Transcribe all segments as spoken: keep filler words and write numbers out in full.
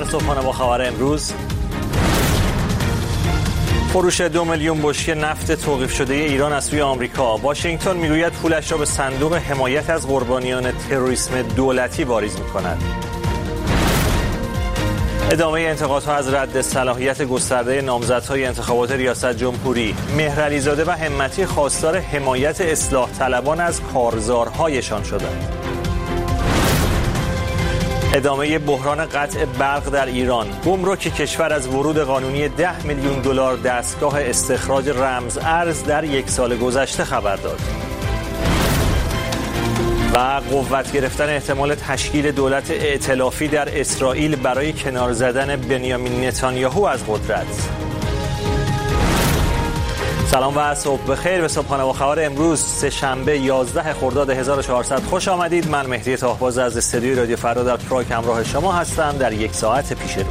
صبحانه با خبر امروز. فروش دو میلیون بشکه نفت توقیف شده ایران از سوی آمریکا. واشنگتن میگوید پولش را به صندوق حمایت از قربانیان تروریسم دولتی واریز می‌کند. ادامه انتقادها از رد صلاحیت گسترده نامزدهای انتخابات ریاست جمهوری. مهرعلیزاده و همتی خواستار حمایت اصلاح طلبان از کارزارهایشان شدند. ادامه بحران قطع برق در ایران. گمرک کشور از ورود قانونی ده میلیون دلار دستگاه استخراج رمز ارز در یک سال گذشته خبر داد. و قوت گرفتن احتمال تشکیل دولت ائتلافی در اسرائیل برای کنار زدن بنیامین نتانیاهو از قدرت. سلام و صبح بخیر به صبحانه با خبر امروز سه‌شنبه یازده خرداد هزار و چهارصد خوش آمدید. من مهدی طاهباز از استودیوی رادیو فردا در پراگ همراه شما هستم در یک ساعت پیش رو.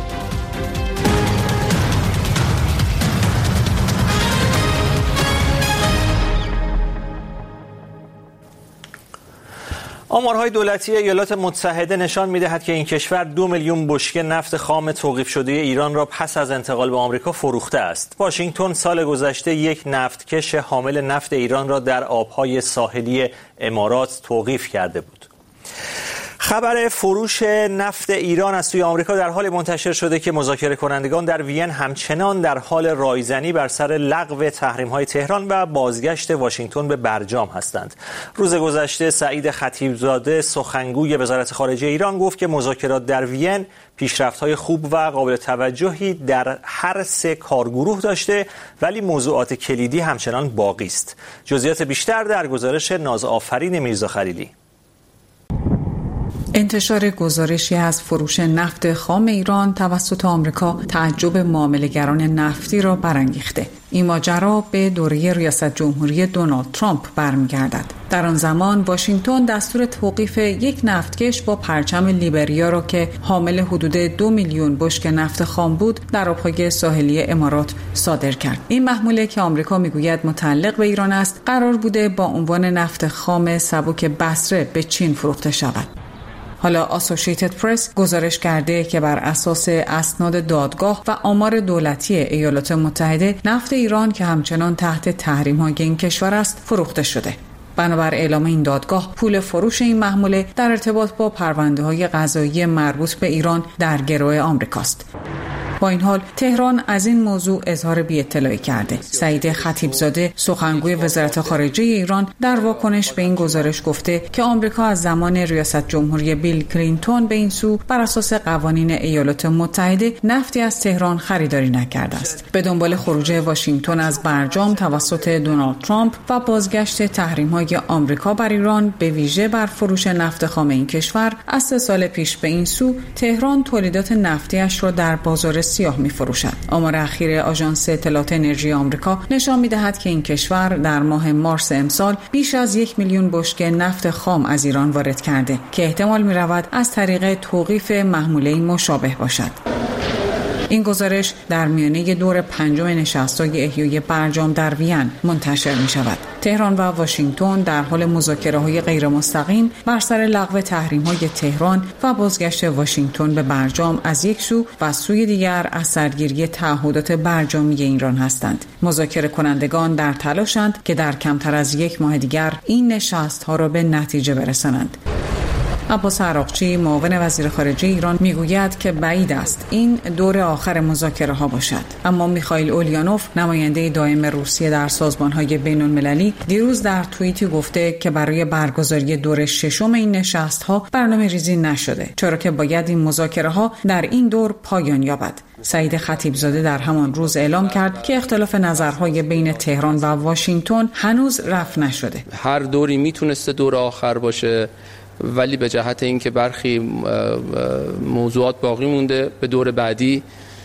آمارهای دولتی ایالات متحده نشان می‌دهد که این کشور دو میلیون بشکه نفت خام توقیف شده ایران را پس از انتقال به آمریکا فروخته است. واشنگتن سال گذشته یک نفتکش حامل نفت ایران را در آبهای ساحلی امارات توقیف کرده بود. خبر فروش نفت ایران از سوی آمریکا در حال منتشر شده که مذاکره کنندگان در وین همچنان در حال رایزنی بر سر لغو تحریم‌های تهران و بازگشت واشنگتن به برجام هستند. روز گذشته سعید خطیبزاده سخنگوی وزارت خارجه ایران گفت که مذاکرات در وین پیشرفت‌های خوب و قابل توجهی در هر سه کارگروه داشته ولی موضوعات کلیدی همچنان باقی است. جزئیات بیشتر در گزارش نازآفرین میرزا خلیلی. انتشار گزارشی از فروش نفت خام ایران توسط آمریکا تعجب معامله‌گران نفتی را برانگیخته. این ماجرا به دوره ریاست جمهوری دونالد ترامپ برمیگردد. در آن زمان واشنگتن دستور توقیف یک نفتکش با پرچم لیبریا را که حامل حدود دو میلیون بشکه نفت خام بود در آبهای ساحلی امارات صادر کرد. این محموله که آمریکا میگوید متعلق به ایران است، قرار بوده با عنوان نفت خام سبک بصره به چین فروخته شود. حالا آسوشییتد پرس گزارش کرده که بر اساس اسناد دادگاه و آمار دولتی ایالات متحده نفت ایران که همچنان تحت تحریم‌های این کشور است فروخته شده. بنابر اعلام این دادگاه پول فروش این محموله در ارتباط با پرونده‌های قضایی مربوط به ایران در گروه آمریکاست. با این حال تهران از این موضوع اظهار بی‌اطلاعی کرده. سعید خطیبزاده سخنگوی وزارت خارجه ایران در واکنش به این گزارش گفته که آمریکا از زمان ریاست جمهوری بیل کلینتون به این سو بر اساس قوانین ایالات متحده نفتی از تهران خریداری نکرده است. به دنبال خروج واشنگتن از برجام توسط دونالد ترامپ و بازگشت تحریم‌های آمریکا بر ایران به ویژه بر فروش نفت خام این کشور از سه سال پیش به این سو تهران تولیدات نفتیش را در بازار سیاه می فروشد. آمار اخیر آژانس اطلاعات انرژی آمریکا نشان می دهد که این کشور در ماه مارس امسال بیش از یک میلیون بشکه نفت خام از ایران وارد کرده که احتمال می رود از طریق توقیف محموله مشابه باشد. این گزارش در میانه دور پنجم نشست‌های احیای برجام در وین منتشر می شود. تهران و واشنگتن در حال مذاکره‌های غیر مستقیم بر سر لغو تحریم‌های تهران و بازگشت واشنگتن به برجام از یک سو و سوی دیگر از سرگیری تعهدات برجامی ایران هستند. مذاکره کنندگان در تلاشند که در کمتر از یک ماه دیگر این نشست‌ها را به نتیجه برسانند. عباس عراقچی معاون وزیر خارجه ایران میگوید که بعید است این دور آخر مذاکره ها باشد، اما میخائیل اولیانوف نماینده دائم روسیه در سازمان های بین المللی دیروز در توییتی گفته که برای برگزاری دور ششم این نشست ها برنامه ریزی نشده، چرا که باید این مذاکره ها در این دور پایان یابد. سعید خطیبزاده در همان روز اعلام کرد که اختلاف نظرهای بین تهران و واشنگتن هنوز رفع نشده. هر دوری میتونسته دور آخر باشه، ولی به جهت اینکه برخی موضوعات باقی مونده به دور بعدی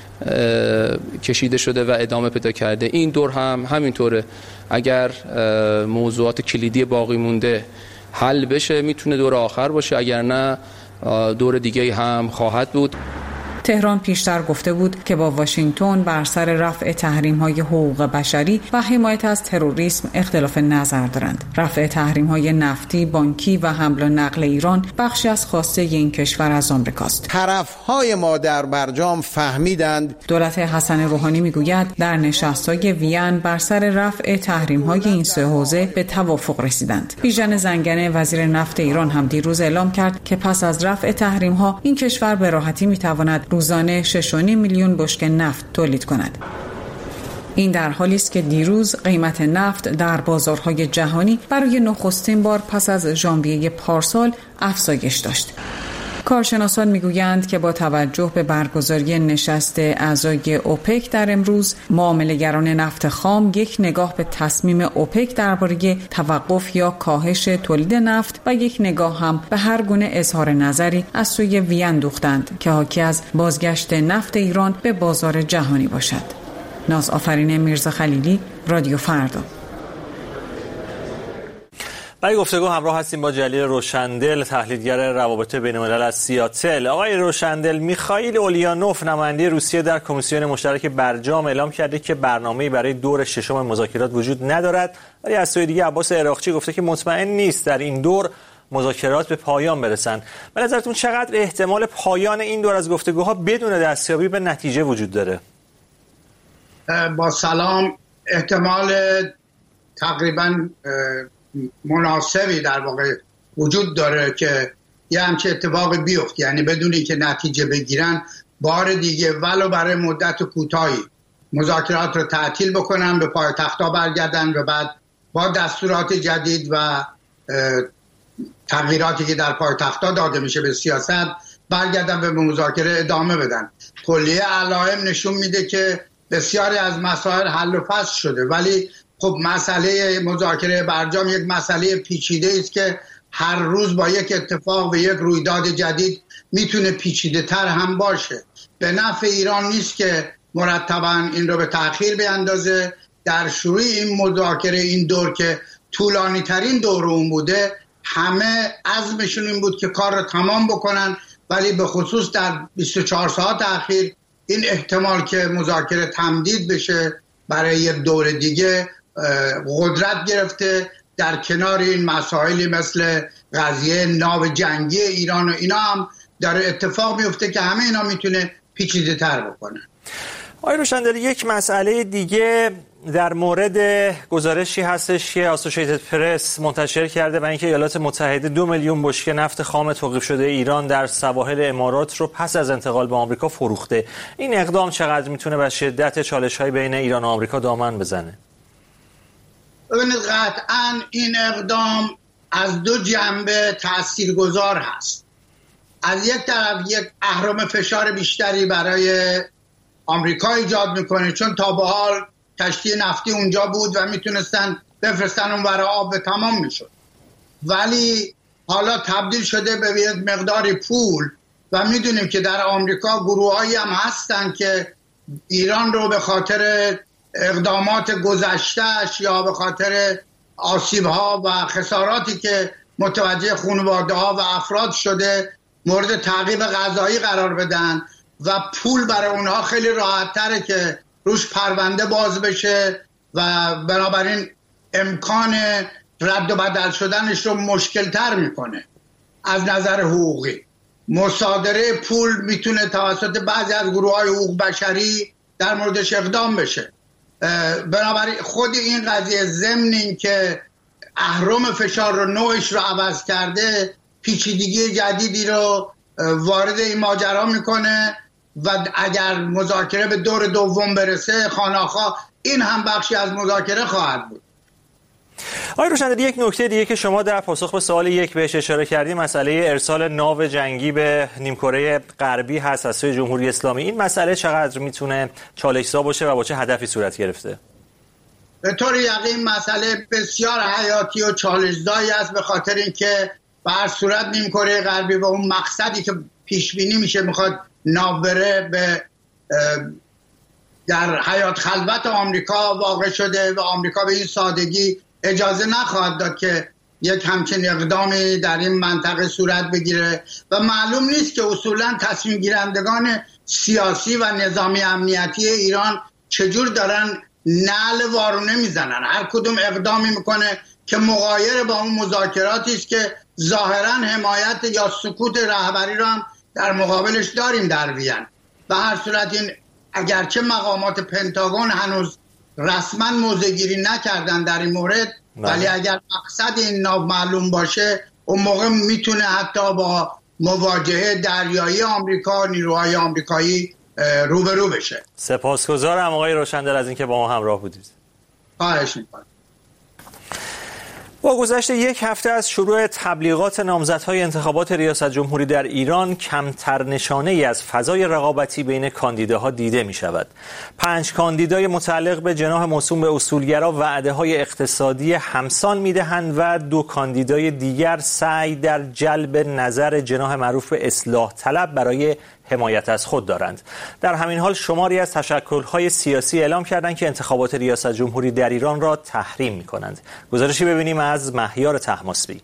کشیده شده و ادامه پیدا کرده. این دور هم همینطوره. اگر موضوعات کلیدی باقی مونده حل بشه میتونه دور آخر باشه، اگر نه دور دیگه هم خواهد بود. تهران پیشتر گفته بود که با واشنگتن بر سر رفع تحریم‌های حقوق بشری و حمایت از تروریسم اختلاف نظر دارند. رفع تحریم‌های نفتی، بانکی و حمل و نقل ایران بخشی از خواسته این کشور از آمریکاست. طرف‌های ما در برجام فهمیدند. دولت حسن روحانی میگوید در نشست‌های وین بر سر رفع تحریم‌های این سه حوزه به توافق رسیدند. بیژن زنگنه وزیر نفت ایران هم دیروز اعلام کرد که پس از رفع تحریم‌ها این کشور به راحتی می‌تواند روزانه شش و نیم میلیون بشکه نفت تولید کند. این در حالی است که دیروز قیمت نفت در بازارهای جهانی برای نخستین بار پس از ژانویه پارسال افزایش داشت. کارشناسان میگویند که با توجه به برگزاری نشست اعضای اوپک در امروز، معامله‌گران نفت خام یک نگاه به تصمیم اوپک درباره توقف یا کاهش تولید نفت و یک نگاه هم به هر گونه اظهار نظری از سوی وین دوختند که حاکی از بازگشت نفت ایران به بازار جهانی باشد. ناز آفرین میرزا خلیلی، رادیو فردا. برای گفتگو همراه هستیم با جلیل روشندل، تحلیلگر روابط بین‌الملل از سیاتل. آقای روشندل، میخائیل اولیانوف نماینده روسیه در کمیسیون مشترک برجام اعلام کرده که برنامه‌ای برای دور ششم مذاکرات وجود ندارد، ولی از سوی دیگه عباس عراقچی گفته که مطمئن نیست در این دور مذاکرات به پایان برسند. به نظرتون چقدر احتمال پایان این دور از گفتگوها بدون دستیابی به نتیجه وجود داره؟ با سلام، احتمال تقریباً مناسبی در واقع وجود داره که یه همچه اتفاقی بیفت، یعنی بدون اینکه نتیجه بگیرن بار دیگه ولو برای مدت کوتاهی مذاکرات رو تعطیل بکنن، به پایتخت‌ها برگردن و بعد با دستورات جدید و تغییراتی که در پایتخت‌ها داده میشه به سیاست برگردن و به مذاکره ادامه بدن. کلیه علائم نشون میده که بسیاری از مسائل حل و فصل شده، ولی خب مسئله مذاکره برجام یک مسئله پیچیده است که هر روز با یک اتفاق و یک رویداد جدید میتونه پیچیده تر هم باشه. به نفع ایران نیست که مرتباً این رو به تأخیر بیندازه. در شروع این مذاکره، این دور که طولانی ترین دور اون بوده، همه عزمشون این بود که کار رو تمام بکنن، ولی به خصوص در بیست و چهار ساعت اخیر این احتمال که مذاکره تمدید بشه برای یک دور دیگه قدرت گرفته. در کنار این مسائلی مثل قضیه ناو جنگی ایران و اینا هم داره اتفاق میفته که همه اینا میتونه پیچیده تر بکنه. آقای روشندل، یک مسئله دیگه در مورد گزارشی هستش که آسوشیتد پرس منتشر کرده و اینکه ایالات متحده دو میلیون بشکه نفت خام توقیف شده ایران در سواحل امارات رو پس از انتقال به آمریکا فروخته. این اقدام چقدر میتونه به شدت چالش‌های بین ایران و آمریکا دامن بزنه؟ ببینید، قطعاً این اقدام از دو جنبه تاثیرگذار هست. از یک طرف یک اهرم فشار بیشتری برای آمریکا ایجاد میکنه، چون تا به حال کشتی نفتی اونجا بود و میتونستن بفرستن اون برای آب تمام میشد، ولی حالا تبدیل شده به یک مقدار پول و میدونیم که در آمریکا گروهایی هم هستن که ایران رو به خاطر اقدامات گذشتهش یا به خاطر آسیب‌ها و خساراتی که متوجه خانواده‌ها و افراد شده مورد تعقیب قضایی قرار بدن و پول برای اونها خیلی راحت تره که روش پرونده باز بشه و بنابراین امکان رد و بدل شدنش رو مشکل تر میکنه. از نظر حقوقی مصادره پول میتونه توسط بعضی از گروه های حقوق بشری در موردش اقدام بشه. بنابراین خود این قضیه ضمن این که اهرم فشار رو نوعش رو عوض کرده، پیچیدگی جدیدی رو وارد این ماجرا میکنه و اگر مذاکره به دور دوم برسه خانه‌خواه این هم بخشی از مذاکره خواهد بود. آقای روشندل، یک نکته دیگه که شما در پاسخ به سوال یک بهش اشاره کردیم مسئله ارسال ناو جنگی به نیمکره غربی هست از سوی جمهوری اسلامی. این مسئله چقدر میتونه چالش‌زا باشه و با چه هدفی صورت گرفته؟ به طور یقین مسئله بسیار حیاتی و چالش‌زایی است، به خاطر اینکه به هر صورت نیمکره غربی و اون مقصدی که پیش بینی میشه میخواد ناو بره به در حیات خلوت آمریکا واقع شده و آمریکا به این سادگی اجازه نخواهد داد که یک همچین اقدامی در این منطقه صورت بگیره و معلوم نیست که اصولا تصمیم گیرندگان سیاسی و نظامی امنیتی ایران چجور دارن نعل وارونه میزنن. هر کدوم اقدامی میکنه که مغایر با اون مذاکراتی است که ظاهرا حمایت یا سکوت رهبری رو هم در مقابلش داریم در وین. به هر صورت این اگرچه مقامات پنتاگون هنوز رسما موضع‌گیری نکردن در این مورد، ولی اگر مقصد این نامعلوم باشه اون موقع میتونه حتی با مواجهه دریایی آمریکا نیروهای آمریکایی روبرو بشه. سپاسگزارم آقای روشندل از اینکه با ما همراه بودید. خواهش می‌کنم. با گذشت یک هفته از شروع تبلیغات نامزدهای انتخابات ریاست جمهوری در ایران، کمتر نشانه‌ای از فضای رقابتی بین کاندیداها دیده می شود. پنج کاندیدای متعلق به جناح موسوم به اصولگرا وعده‌های اقتصادی همسان می‌دهند و دو کاندیدای دیگر سعی در جلب نظر جناح معروف به اصلاح طلب برای حمایت از خود دارند. در همین حال شماری از تشکل‌های سیاسی اعلام کردند که انتخابات ریاست جمهوری در ایران را تحریم می‌کنند. گزارشی ببینیم از مهیار طهماسبی.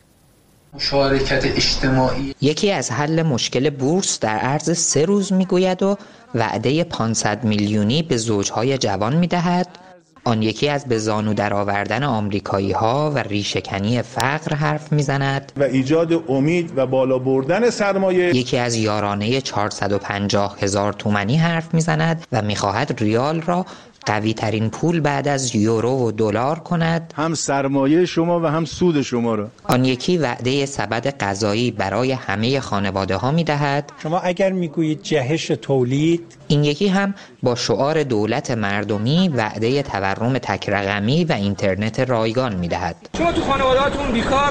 مشارکت اجتماعی یکی از حل مشکل بورس در عرض سه روز میگوید و وعده پانصد میلیونی به زوجهای جوان میدهد. آن یکی از به زانو درآوردن آمریکایی‌ها و ریشه‌کنی فقر حرف میزند و ایجاد امید و بالا بردن سرمایه. یکی از یارانه چهارصد و پنجاه هزار تومانی حرف میزند و میخواهد ریال را قوی ترین پول بعد از یورو و دلار کند، هم سرمایه شما و هم سود شما را. آن یکی وعده سبد غذایی برای همه خانواده ها می دهد. شما اگر میگویید جهش تولید، این یکی هم با شعار دولت مردمی وعده تورم تک رقمی و اینترنت رایگان می دهد. شما تو خانواده‌هاتون بیکار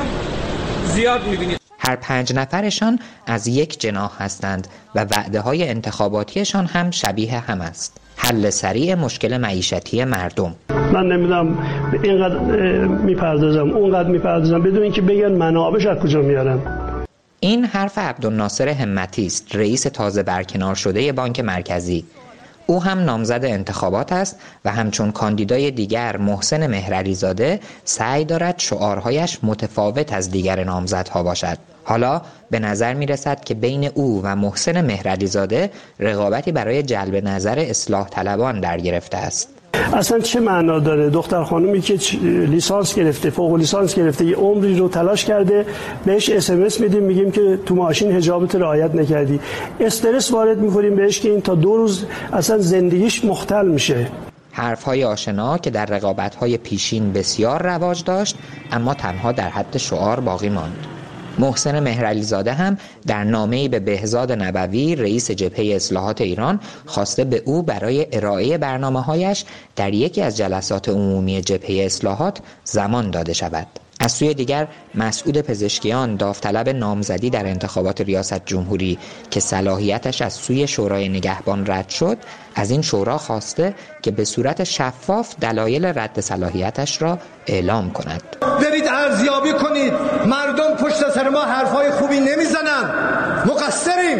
زیاد می بینید. هر پنج نفرشان از یک جناح هستند و وعده های انتخاباتیشان هم شبیه هم است. حل سریع مشکل معیشتی مردم. من نمیدونم اینقدر میپردازم اونقدر میپردازم بدون اینکه بگن منابعش از کجا میارن. این حرف عبدالناصر همتی است، رئیس تازه برکنار شده بانک مرکزی. او هم نامزد انتخابات است و همچون کاندیدای دیگر محسن مهرعلیزاده سعی دارد شعارهایش متفاوت از دیگر نامزدها باشد. حالا به نظر می رسد که بین او و محسن مهرعلیزاده رقابتی برای جلب نظر اصلاح طلبان در گرفته است. اصلا چه معنا داره دختر خانومی که لیسانس گرفته، فوق لیسانس گرفته، یه عمری رو تلاش کرده، بهش اس ام اس میدیم میگیم که تو ماشین حجابت رعایت نکردی، استرس وارد میکنیم بهش که این تا دو روز اصلا زندگیش مختل میشه. حرفهای آشنا که در رقابت‌های پیشین بسیار رواج داشت اما تنها در حد شعار باقی ماند. محسن مهرعلیزاده هم در نامه‌ای به بهزاد نبوی رئیس جبهه اصلاحات ایران خواسته به او برای ارائه برنامه‌هایش در یکی از جلسات عمومی جبهه اصلاحات زمان داده شود. از سوی دیگر مسعود پزشکیان داوطلب نامزدی در انتخابات ریاست جمهوری که صلاحیتش از سوی شورای نگهبان رد شد، از این شورا خواسته که به صورت شفاف دلایل رد صلاحیتش را اعلام کند. برید ارزیابی کنید، مردم پشت سر ما حرفای خوبی نمیزنن، مقصریم،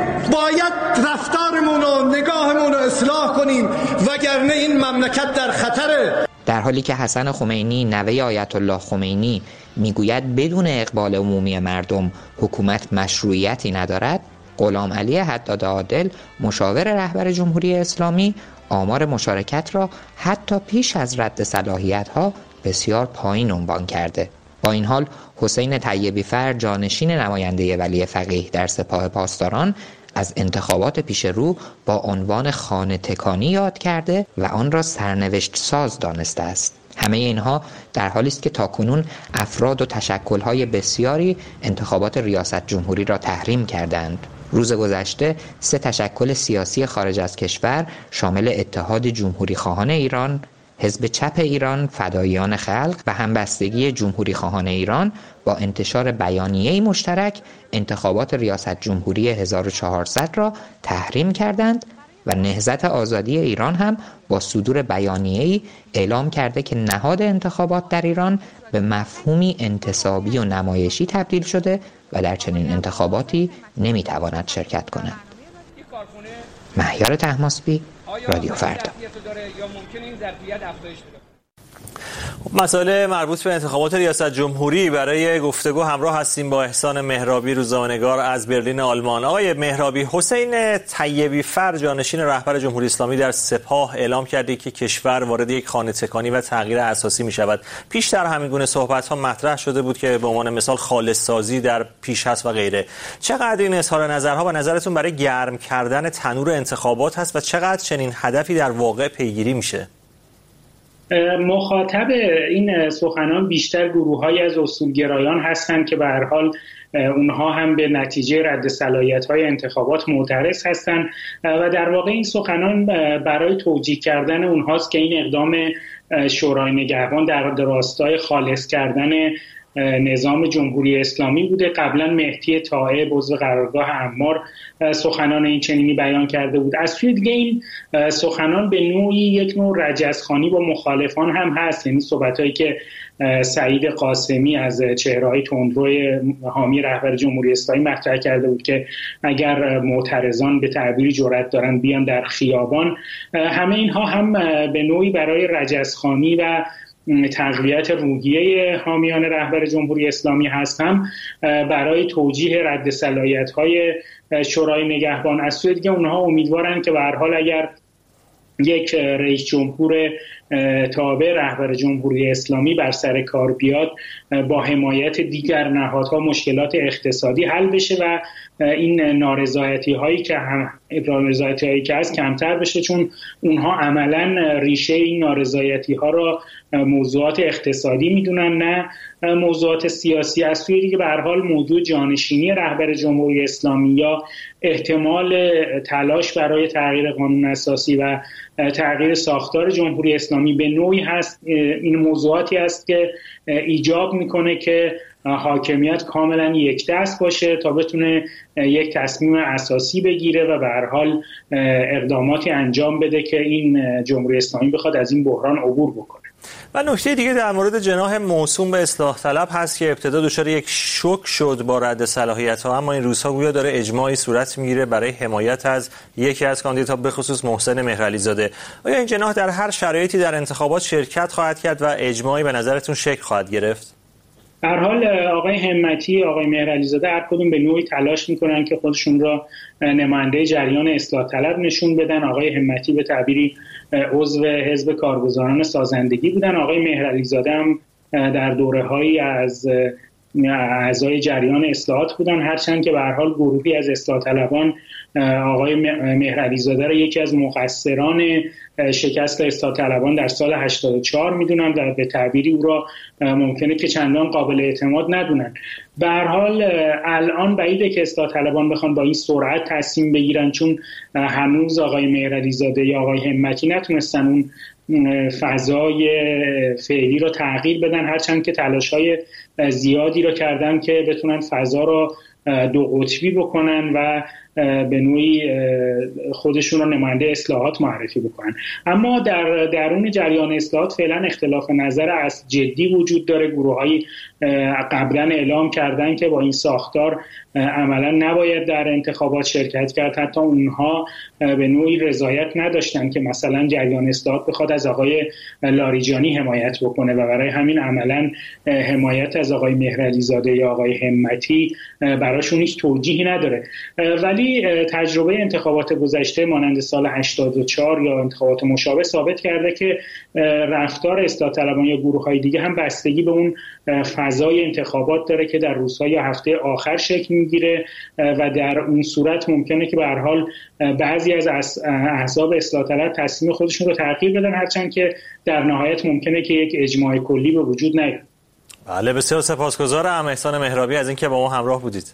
باید رفتارمون و نگاهمون رو اصلاح کنیم وگرنه این مملکت در خطره. در حالی که حسن خمینی نوه آیت الله خمینی میگوید بدون اقبال عمومی مردم حکومت مشروعیتی ندارد، غلام علی حداد عادل مشاور رهبر جمهوری اسلامی آمار مشارکت را حتی پیش از رد صلاحیت‌ها بسیار پایین عنوان کرده. با این حال حسین طیبی فر جانشین نماینده ولی فقیه در سپاه پاسداران از انتخابات پیش رو با عنوان خانه تکانی یاد کرده و آن را سرنوشت ساز دانسته است. همه اینها در حالی است که تاکنون افراد و تشکل‌های بسیاری انتخابات ریاست جمهوری را تحریم کردند. روز گذشته سه تشکل سیاسی خارج از کشور شامل اتحاد جمهوری خواهان ایران، حزب چپ ایران، فداییان خلق و همبستگی جمهوری خواهان ایران با انتشار بیانیه‌ای مشترک انتخابات ریاست جمهوری هزار و چهارصد را تحریم کردند و نهضت آزادی ایران هم با صدور بیانیه‌ای اعلام کرده که نهاد انتخابات در ایران به مفهومی انتصابی و نمایشی تبدیل شده و در چنین انتخاباتی نمیتواند شرکت کند. مهیار طهماسبی، رادیو فردا. مسائل مربوط به انتخابات ریاست جمهوری برای گفتگو همراه هستیم با احسان مهرابی، روزنامه‌نگار از برلین آلمان. آقای مهرابی، حسین طیبی فر جانشین رهبر جمهوری اسلامی در سپاه اعلام کرده که کشور وارد یک خانه تکانی و تغییر اساسی می شود. پیشتر همین گونه صحبت‌ها مطرح شده بود که به عنوان مثال خالص سازی در پیش هست و غیره. چقدر این اظهار نظرها و نظرتون برای گرم کردن تنور انتخابات هست و چقدر چنین هدفی در واقع پیگیری میشه؟ مخاطب این سخنان بیشتر گروه‌هایی از اصولگرایان هستند که به هر حال اونها هم به نتیجه رد صلاحیت‌های انتخابات معترض هستند و در واقع این سخنان برای توجیه کردن اونهاست که این اقدام شورای نگهبان در راستای خالص کردن نظام جمهوری اسلامی بوده. قبلا مهدی طائب عضو قرارگاه عمار سخنان این چنینی بیان کرده بود. از سوی دیگه این سخنان به نوعی یک نوع رجزخوانی با مخالفان هم هست، یعنی صحبتایی که سعید قاسمی از چهره‌های تندروی حامی رهبر جمهوری اسلامی مطرح کرده بود که اگر معترضان به تعبیری جرأت دارن بیان در خیابان، همه اینها هم به نوعی برای رجزخوانی و تقویت روحیه حامیان رهبر جمهوری اسلامی هستم برای توجیه رد صلاحیت‌های شورای نگهبان. از سوی دیگه اونها امیدوارن که به هر حال اگر یک رئیس جمهور تابع رهبر جمهوری اسلامی بر سر کار بیاد، با حمایت دیگر نهادها مشکلات اقتصادی حل بشه و این نارضایتی هایی که هم نارضایتی هایی که هست کمتر بشه، چون اونها عملا ریشه این نارضایتی ها را موضوعات اقتصادی میدونن نه موضوعات سیاسی. از سوی دیگه به هر حال موضوع جانشینی رهبر جمهوری اسلامی یا احتمال تلاش برای تغییر قانون اساسی و تغییر ساختار جمهوری اسلامی به نوعی هست، این موضوعاتی است که ایجاب میکنه که حاکمیت کاملا یک دست باشه تا بتونه یک تصمیم اساسی بگیره و به هر حال اقداماتی انجام بده که این جمهوری اسلامی بخواد از این بحران عبور بکنه. و نکته دیگه در مورد جناح موسوم به اصلاح طلب هست که ابتدا دچار یک شوک شد با رد صلاحیت‌ها، اما این روزها گویا داره اجماعی صورت میگیره برای حمایت از یکی از کاندیداها، به خصوص محسن مهرعلی زاده. آیا این جناح در هر شرایطی در انتخابات شرکت خواهد کرد و اجماعی به نظرتون شکل خواهد گرفت؟ به هر حال آقای همتی، آقای مهرعلی زاده هر کدوم به نوعی تلاش میکنن که خودشون را نماینده جریان اصلاح طلب نشون بدن. آقای همتی به تعبیری عضو حزب کارگزاران سازندگی بودن، آقای مهرعلی زاده هم در دوره‌هایی از اعضای جریان اصلاحات بودن، هرچند که به هر حال گروهی از اصلاح طلبان آقای مهرعلی زاده را یکی از مقصران شکست اصلاح طلبان در سال هشتاد و چهار میدونن و به تعبیری او را ممکنه که چندان قابل اعتماد ندونن. به هر حال الان بعیده که اصلاح طلبان بخوان با این سرعت تصمیم بگیرن، چون هنوز آقای مهرعلی زاده یا آقای همتی نتونستن اون فضای فعلی رو تغییر بدن، هرچند که تلاش‌های زیادی رو کردن که بتونن فضا رو دو قطبی بکنن و به نوعی خودشون رو نماینده اصلاحات معرفی بکنن. اما در درون جریان اصلاحات فعلا اختلاف نظر از جدی وجود داره. گروه‌های قبلا اعلام کردن که با این ساختار عملا نباید در انتخابات شرکت کرد، حتی اونها به نوعی رضایت نداشتن که مثلا جریان اصلاحات بخواد از آقای لاریجانی حمایت بکنه و برای همین عملا حمایت از آقای مهرعلی زاده یا آقای همتی براشون هیچ توجیهی نداره. ولی تجربه انتخابات گذشته مانند سال هشتاد و چهار یا انتخابات مشابه ثابت کرده که رفتار اصلاح طلبان یا گروه‌های دیگه هم بستگی به اون فضای انتخابات داره که در روزها یا هفته آخر شکل میگیره و در اون صورت ممکنه که به هر حال بعضی از احزاب اصلاح طلب تصمیم خودشون رو تغییر بدن، هرچند که در نهایت ممکنه که یک اجماع کلی به وجود نیاد. بله، بسیار سپاسگزارم احسان مهرابی از اینکه با ما همراه بودید.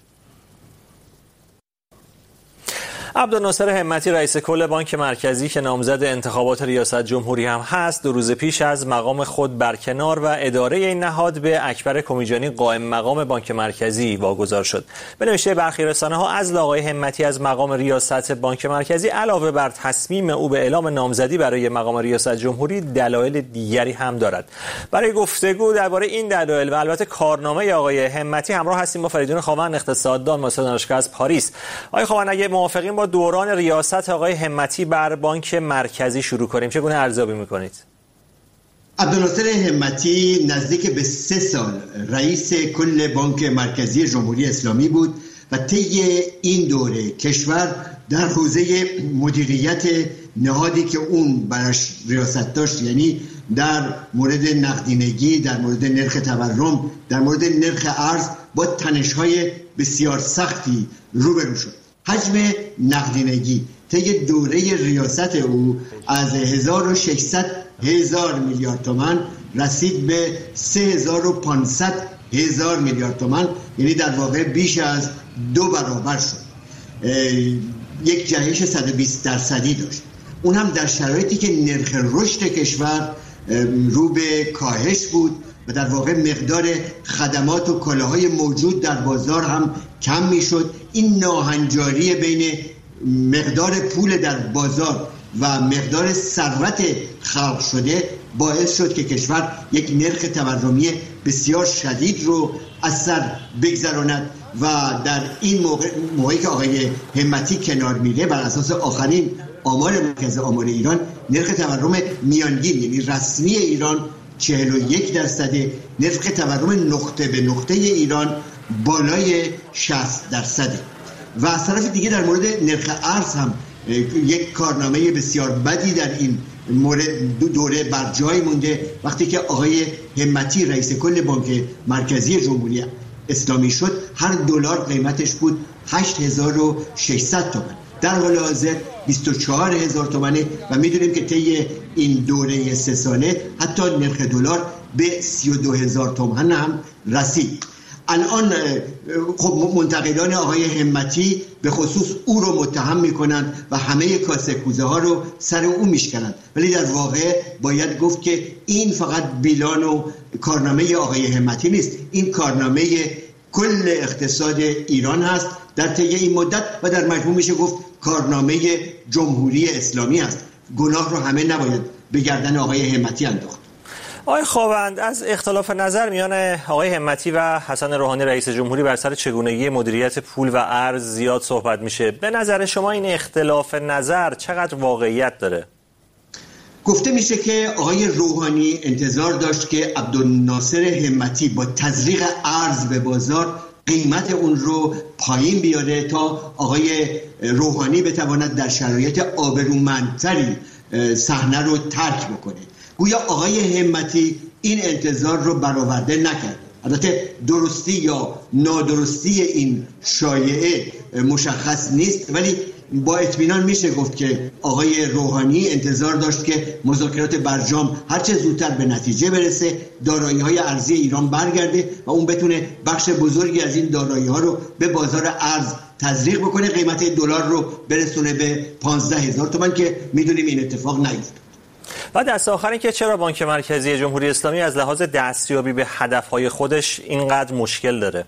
عبدالناصر همتی رئیس کل بانک مرکزی که نامزد انتخابات ریاست جمهوری هم هست، دو روز پیش از مقام خود برکنار و اداره این نهاد به اکبر کمیجانی قائم مقام بانک مرکزی واگذار شد. به نوشته برخی رسانه‌ها عزل آقای همتی از مقام ریاست بانک مرکزی علاوه بر تصمیم او به اعلام نامزدی برای مقام ریاست جمهوری دلایل دیگری هم دارد. برای گفتگو درباره این دلایل و البته کارنامه آقای همتی همراه هستیم با فریدون خاوند، اقتصاددان، استاد دانشگاه از پاریس. آقای خاوند، اگه موافقین با دوران ریاست آقای همتی بر بانک مرکزی شروع کنیم، چگونه ارزیابی می‌کنید؟ عبدالناصر همتی نزدیک به سه سال رئیس کل بانک مرکزی جمهوری اسلامی بود و طی این دوره کشور در حوزه مدیریت نهادی که اون براش ریاست داشت، یعنی در مورد نقدینگی، در مورد نرخ تورم، در مورد نرخ ارز با تنش‌های بسیار سختی روبرو شد. حجم نقدینگی طی دوره ریاست او از هزار و ششصد هزار میلیارد تومان رسید به سه هزار و پانصد هزار میلیارد تومان، یعنی در واقع بیش از دو برابر شد. یک جهش صد و بیست درصدی داشت. اون هم در شرایطی که نرخ رشد کشور رو به کاهش بود و در واقع مقدار خدمات و کالاهای موجود در بازار هم کم میشد. این ناهنجاری بین مقدار پول در بازار و مقدار ثروت خلق شده باعث شد که کشور یک نرخ تورمی بسیار شدید رو از سر بگذراند و در این موقع موقعی که آقای همتی کنار میره بر اساس آخرین آمار مرکز آمار ایران نرخ تورم میانگین یعنی رسمی ایران چهل و یک درصده، نرخ تورم نقطه به نقطه ایران بالای شصت درصده. و از طرف دیگه در مورد نرخ ارز هم یک کارنامه بسیار بدی در این مورد دوره بر جای مونده. وقتی که آقای همتی رئیس کل بانک مرکزی جمهوری اسلامی شد، هر دلار قیمتش بود هشت هزار و ششصد تومان، در حال حاضر بیست و چهار هزار تومانه و میدونیم که طی این دوره سه ساله حتی نرخ دلار به سی و دو هزار تومان هم رسید. الان خب منتقدان آقای همتی به خصوص او رو متهم میکنند و همه کاسه کوزه ها رو سر او میشکنند، ولی در واقع باید گفت که این فقط بیلان و کارنامه آقای همتی نیست، این کارنامه کل اقتصاد ایران هست در طی این مدت و در مجموع میشه گفت کارنامه جمهوری اسلامی است. گناه رو همه نباید به گردن آقای همتی انداخت. آقای خاوند، از اختلاف نظر میان آقای همتی و حسن روحانی رئیس جمهوری بر سر چگونگی مدیریت پول و ارز زیاد صحبت میشه. به نظر شما این اختلاف نظر چقدر واقعیت داره؟ گفته میشه که آقای روحانی انتظار داشت که عبدالناصر همتی با تزریق ارز به بازار قیمت اون رو پایین بیاره تا آقای روحانی بتواند در شرایط آبرومندتری صحنه رو ترک بکنه. گویا آقای همتی این انتظار رو برآورده نکرد. البته درستی یا نادرستی این شایعه مشخص نیست، ولی با اطمینان میشه گفت که آقای روحانی انتظار داشت که مذاکرات برجام هرچه زودتر به نتیجه برسه، دارایی‌های ارزی ایران برگرده و اون بتونه بخش بزرگی از این دارایی‌ها رو به بازار ارز تزریق بکنه، قیمت دلار رو برسونه به پانزده هزار تومان که میدونیم این اتفاق نیفتاد. و دست آخر این که چرا بانک مرکزی جمهوری اسلامی از لحاظ دستیابی به هدفهای خودش اینقدر مشکل داره؟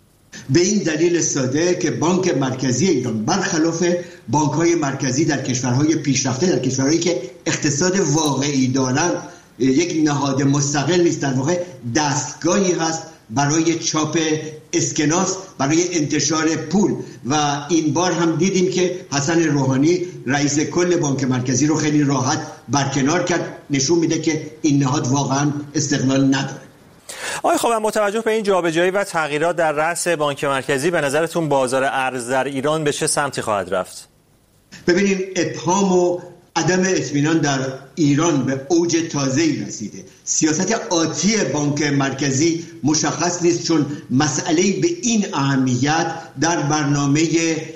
به این دلیل ساده که بانک مرکزی ایران برخلاف بانک‌های مرکزی در کشورهای پیشرفته، در کشورهایی که اقتصاد واقعی دارند، یک نهاد مستقل نیست، در واقع دستگاهی هست برای چاپ اسکناس، برای انتشار پول. و این بار هم دیدیم که حسن روحانی رئیس کل بانک مرکزی رو خیلی راحت برکنار کرد، نشون میده که این نهاد واقعا استقلال نداره. آقای خب با توجه به این جابجایی و تغییرات در رأس بانک مرکزی، به نظرتون بازار ارز در ایران به چه سمتی خواهد رفت؟ ببینیم ابهام و عدم اطمینان در ایران به اوج تازه‌ای رسیده. سیاست آتی بانک مرکزی مشخص نیست، چون مسئله به این اهمیت در برنامه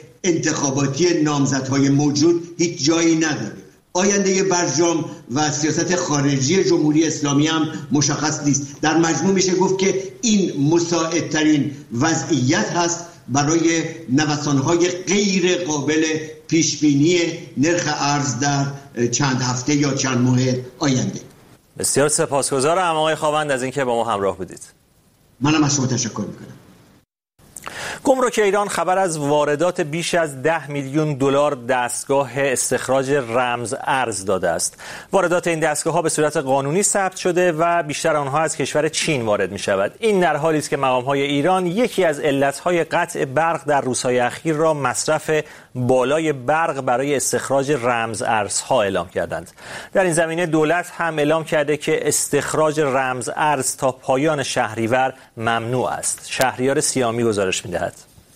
انتخاباتی نامزدهای موجود هیچ جایی نداره. آینده برجام و سیاست خارجی جمهوری اسلامی هم مشخص نیست. در مجموع میشه گفت که این مساعدترین وضعیت هست برای نوسان‌های غیر قابل پیشبینی نرخ ارز در چند هفته یا چند ماه آینده. بسیار سپاسگزارم آقای خاوند از اینکه با ما همراه بودید. منم از شما تشکر میکنم. گمرک ایران خبر از واردات بیش از ده میلیون دلار دستگاه استخراج رمز ارز داده است. واردات این دستگاه‌ها به صورت قانونی ثبت شده و بیشتر آنها از کشور چین وارد می‌شود. این در حالی است که مقام‌های ایران یکی از علت‌های قطع برق در روزهای اخیر را مصرف بالای برق برای استخراج رمز ارزها اعلام کردند. در این زمینه دولت هم اعلام کرده که استخراج رمز ارز تا پایان شهریور ممنوع است. شهریار سیامی گزارش می‌دهد.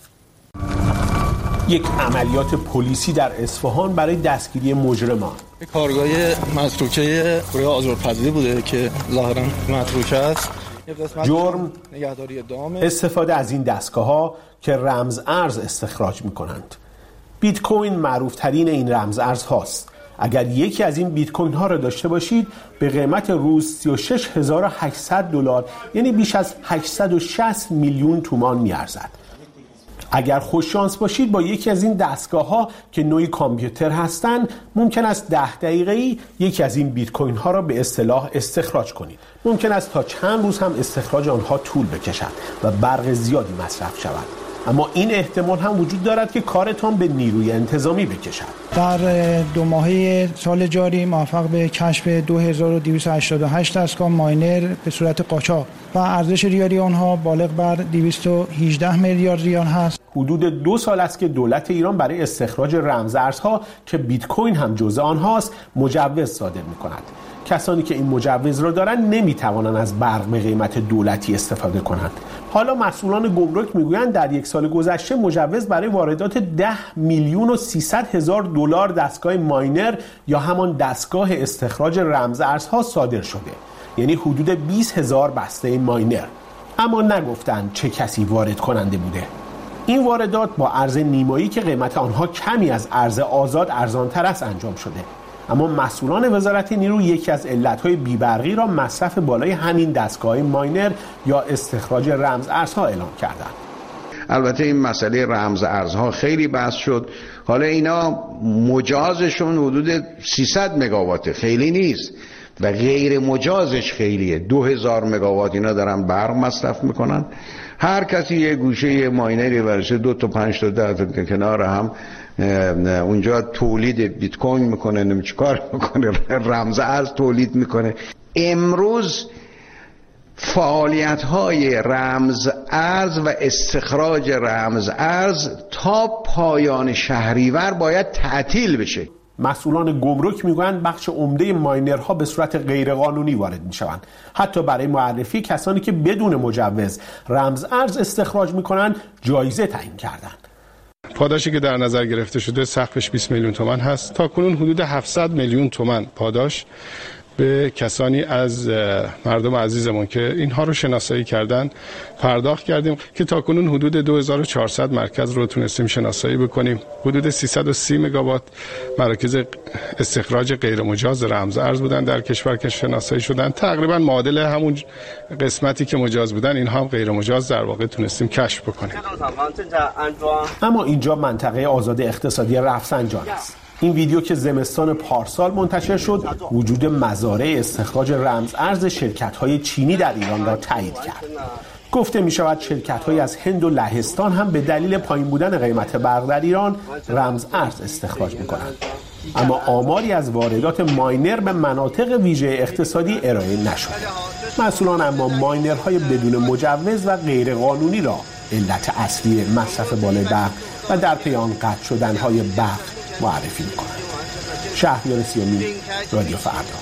یک عملیات پلیسی در اصفهان برای دستگیری مجرمان. کارگاه متروکه گروه آزارپذیری بوده که ظاهرا متروکه است. جرم استفاده از این دستگاه‌ها که رمز ارز استخراج می‌کنند. بیت کوین معروف ترین این رمز ارز هاست. اگر یکی از این بیت کوین ها را داشته باشید به قیمت روز سی و شش هزار و هشتصد دلار یعنی بیش از هشتصد و شصت میلیون تومان می‌ارزد. اگر خوش شانس باشید با یکی از این دستگاه ها که نوعی کامپیوتر هستند ممکن است ده دقیقه‌ای یکی از این بیت کوین ها را به اصطلاح استخراج کنید. ممکن است تا چند روز هم استخراج آنها طول بکشد و برق زیادی مصرف شود. اما این احتمال هم وجود دارد که کارتان به نیروی انتظامی بکشد. در دو ماهه سال جاری موفق به کشف دو هزار و دویست و هشتاد و هشت دستگاه ماینر به صورت قاچاق و ارزش ریالی آنها بالغ بر دویست و هجده میلیارد ریال هست. حدود دو سال است که دولت ایران برای استخراج رمز ارزها که بیت کوین هم جزء آنهاست مجوز صادر می‌کند. کسانی که این مجوز را دارند نمی‌توانند از برق به قیمت دولتی استفاده کنند. حالا مسئولان گمرک میگویند در یک سال گذشته مجوز برای واردات ده میلیون و سیصد هزار دلار دستگاه ماینر یا همان دستگاه استخراج رمز ارزها صادر شده، یعنی حدود بیست هزار بسته ماینر. اما نگفتند چه کسی وارد کننده بوده. این واردات با ارز نیمایی که قیمت آنها کمی از ارز آزاد ارزانتر است انجام شده. اما مسئولان وزارت نیرو یکی از علتهای بیبرقی را مصرف بالای همین دستگاه ماینر یا استخراج رمز ارزها اعلام کردند. البته این مسئله رمز ارزها خیلی بحث شد. حالا اینا مجازشون حدود سیصد مگاوات، خیلی نیست، و غیر مجازش خیلیه. دو هزار مگاوات اینا دارن برق مصرف میکنن. هر کسی یه گوشه یه ماینری برشه دو تا پنج تا ده تا کنار هم اونجا تولید بیت کوین میکنه، نمی چی کار میکنه، رمز ارز تولید میکنه. امروز فعالیت های رمز ارز و استخراج رمز ارز تا پایان شهریور باید تعطیل بشه. مسئولان گمرک میگویند بخش عمده ماینرها به صورت غیرقانونی وارد میشوند. حتی برای معرفی کسانی که بدون مجوز رمز ارز استخراج میکنند جایزه تعیین کردند. پاداشی که در نظر گرفته شده سقفش بیست میلیون تومان هست. تا کنون حدود هفتصد میلیون تومان پاداش به کسانی از مردم عزیزمون که اینها رو شناسایی کردن پرداخت کردیم که تا کنون حدود دو هزار و چهارصد مرکز رو تونستیم شناسایی بکنیم. حدود سیصد و سی مگاوات مراکز استخراج غیر مجاز رمز ارز بودن در کشور که شناسایی شدن. تقریبا معادل همون قسمتی که مجاز بودن اینها هم غیر مجاز در واقع تونستیم کشف بکنیم. اما اینجا منطقه آزاد اقتصادی رفسنجان است. این ویدیو که زمستان پارسال منتشر شد وجود مزارع استخراج رمز ارز شرکت‌های چینی در ایران را تایید کرد. گفته می شود شرکت‌های از هند و لهستان هم به دلیل پایین بودن قیمت برق در ایران رمز ارز استخراج می‌کنند. اما آماری از واردات ماینر به مناطق ویژه اقتصادی ارائه نشد. مسئولان اما ماینرهای بدون مجوز و غیرقانونی را علت اصلی مصرف بالای برق و در پی آن قطع شدن‌های برق معرفی می‌کنند. شهریار سیامی، رادیو فردا.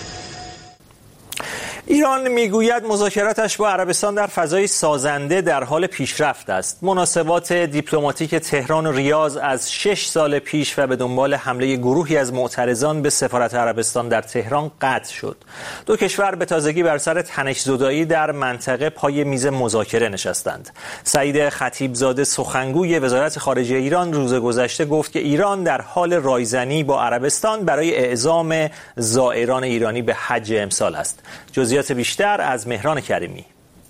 ایران میگوید مذاکراتش با عربستان در فضای سازنده در حال پیشرفت است. مناسبات دیپلماتیک تهران و ریاض از شش سال پیش و به دنبال حمله گروهی از معترضان به سفارت عربستان در تهران قطع شد. دو کشور به تازگی بر سر تنش‌زدایی در منطقه پای میز مذاکره نشستند. سعید خطیبزاده سخنگوی وزارت خارجه ایران روز گذشته گفت که ایران در حال رایزنی با عربستان برای اعزام زائران ایرانی به حج امسال است. جزئیات بیشتر از مهران کریمی.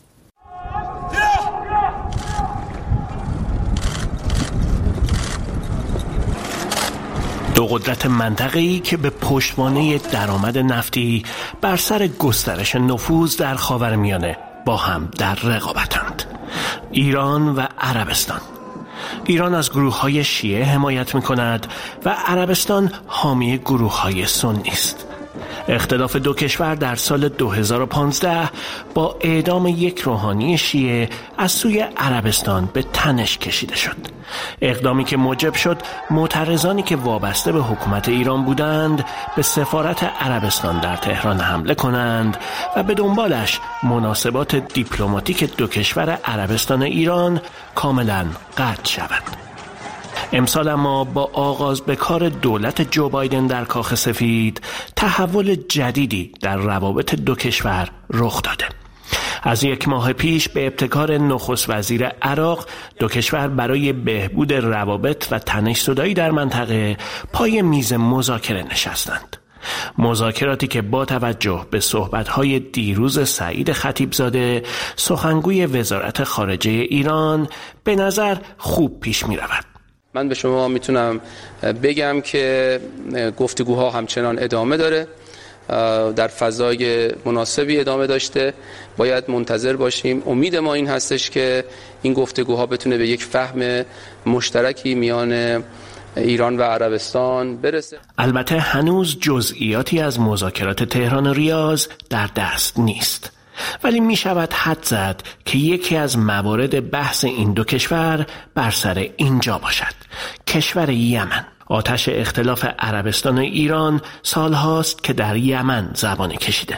دو قدرت منطقه‌ای که به پشتوانه درآمد نفتی بر سر گسترش نفوذ در خاورمیانه با هم در رقابتند. ایران و عربستان. ایران از گروه‌های شیعه حمایت می‌کند و عربستان حامی گروه‌های سنی است. اختلاف دو کشور در سال دو هزار و پانزده با اعدام یک روحانی شیعه از سوی عربستان به تنش کشیده شد. اقدامی که موجب شد معترضانی که وابسته به حکومت ایران بودند به سفارت عربستان در تهران حمله کنند و به دنبالش مناسبات دیپلماتیک دو کشور عربستان و ایران کاملا قطع شود. امسال اما با آغاز به کار دولت جو بایدن در کاخ سفید تحول جدیدی در روابط دو کشور رخ داده. از یک ماه پیش به ابتکار نخست وزیر عراق دو کشور برای بهبود روابط و تنش‌زدایی در منطقه پای میز مذاکره نشستند. مذاکراتی که با توجه به صحبت‌های دیروز سعید خطیبزاده سخنگوی وزارت خارجه ایران به نظر خوب پیش می‌رود. من به شما میتونم بگم که گفتگوها همچنان ادامه داره، در فضای مناسبی ادامه داشته. باید منتظر باشیم. امید ما این هستش که این گفتگوها بتونه به یک فهم مشترکی میان ایران و عربستان برسه. البته هنوز جزئیاتی از مذاکرات تهران و ریاض در دست نیست، ولی می شود حد زد که یکی از موارد بحث این دو کشور بر سر اینجا باشد: کشور یمن. آتش اختلاف عربستان و ایران سالهاست که در یمن زبانه کشیده.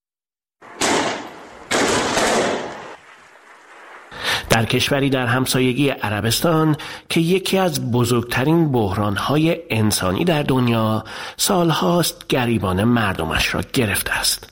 در کشوری در همسایگی عربستان که یکی از بزرگترین بحران‌های انسانی در دنیا سالهاست گریبان مردمش را گرفته است: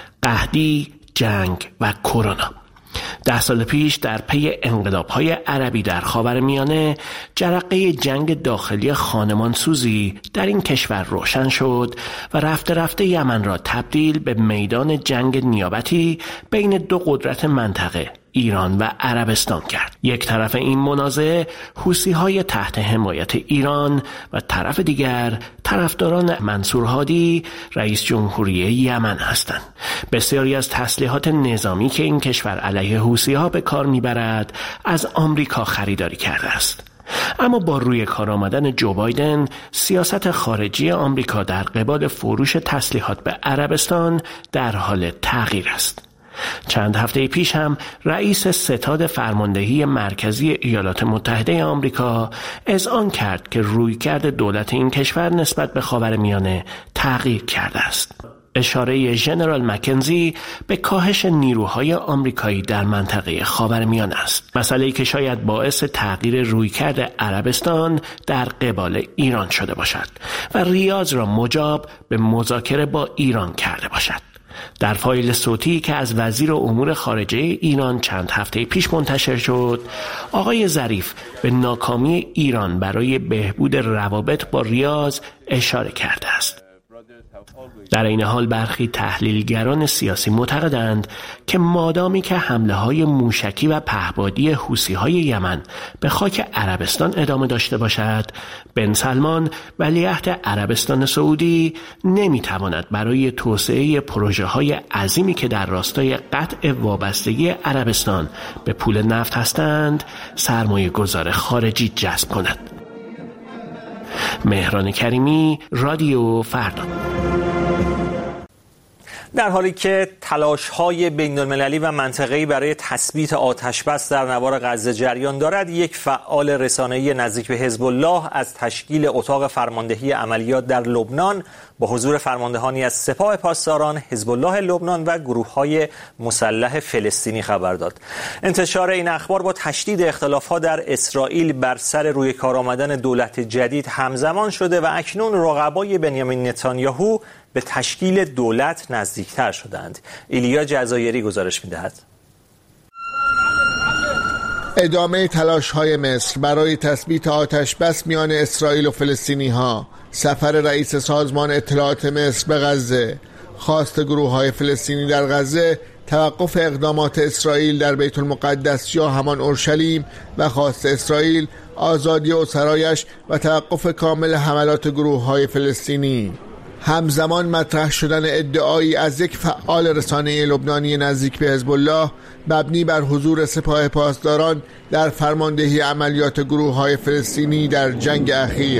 قحطی، جنگ و کرونا. ده سال پیش در پی انقلاب‌های عربی در خاورمیانه جرقه جنگ داخلی خانمانسوزی در این کشور روشن شد و رفته رفته یمن را تبدیل به میدان جنگ نیابتی بین دو قدرت منطقه، ایران و عربستان کرد. یک طرف این منازعه حوثی‌های تحت حمایت ایران و طرف دیگر طرفداران منصور هادی رئیس جمهوری یمن هستند. بسیاری از تسلیحات نظامی که این کشور علیه حوثی‌ها به کار میبرد از آمریکا خریداری کرده است. اما با روی کار آمدن جو بایدن سیاست خارجی آمریکا در قبال فروش تسلیحات به عربستان در حال تغییر است. چند هفته پیش هم رئیس ستاد فرماندهی مرکزی ایالات متحده آمریکا اذعان کرد که رویکرد دولت این کشور نسبت به خاورمیانه تغییر کرده است. اشاره ژنرال مکنزی به کاهش نیروهای آمریکایی در منطقه خاورمیانه است، مسئله‌ای که شاید باعث تغییر رویکرد عربستان در قبال ایران شده باشد و ریاض را مجاب به مذاکره با ایران کرده باشد. در فایل صوتی که از وزیر امور خارجه ایران چند هفته پیش منتشر شد، آقای ظریف به ناکامی ایران برای بهبود روابط با ریاض اشاره کرده است. در این حال برخی تحلیلگران سیاسی معتقدند که مادامی که حمله های موشکی و پهپادی حوثی‌های یمن به خاک عربستان ادامه داشته باشد، بن سلمان ولیعهد عربستان سعودی نمیتواند برای توسعه پروژه های عظیمی که در راستای قطع وابستگی عربستان به پول نفت هستند سرمایه گذار خارجی جذب کند. مهران کریمی، رادیو فردا. در حالی که تلاش‌های بین‌المللی و منطقه‌ای برای تثبیت آتش‌بس در نوار غزه جریان دارد، یک فعال رسانه‌ای نزدیک به حزب الله از تشکیل اتاق فرماندهی عملیات در لبنان با حضور فرماندهانی از سپاه پاسداران، حزب الله لبنان و گروه‌های مسلح فلسطینی خبر داد. انتشار این اخبار با تشدید اختلافات در اسرائیل بر سر روی کار آمدن دولت جدید همزمان شده و اکنون رقبای بنیامین نتانیاهو به تشکیل دولت نزدیکتر شدند. ایلیا جزایری گزارش می‌دهد. ادامه تلاش‌های مصر برای تثبیت آتش‌بس میان اسرائیل و فلسطینی‌ها، سفر رئیس سازمان اطلاعات مصر به غزه، خواست گروه‌های فلسطینی در غزه توقف اقدامات اسرائیل در بیت المقدس یا همان اورشلیم و خواست اسرائیل آزادی اسرایش و توقف کامل حملات گروه‌های فلسطینی. همزمان مطرح شدن ادعایی از یک فعال رسانه لبنانی نزدیک به حزب الله مبنی بر حضور سپاه پاسداران در فرماندهی عملیات گروه‌های فلسطینی در جنگ اخیر.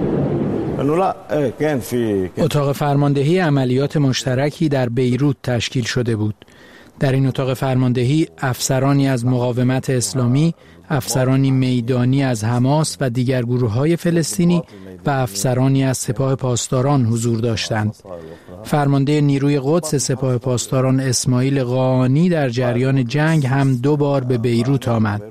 اتاق فرماندهی عملیات مشترکی در بیروت تشکیل شده بود. در این اتاق فرماندهی افسرانی از مقاومت اسلامی، افسرانی میدانی از حماس و دیگر گروه‌های فلسطینی و افسرانی از سپاه پاسداران حضور داشتند. فرمانده نیروی قدس سپاه پاسداران اسماعیل قاآنی در جریان جنگ هم دو بار به بیروت آمد.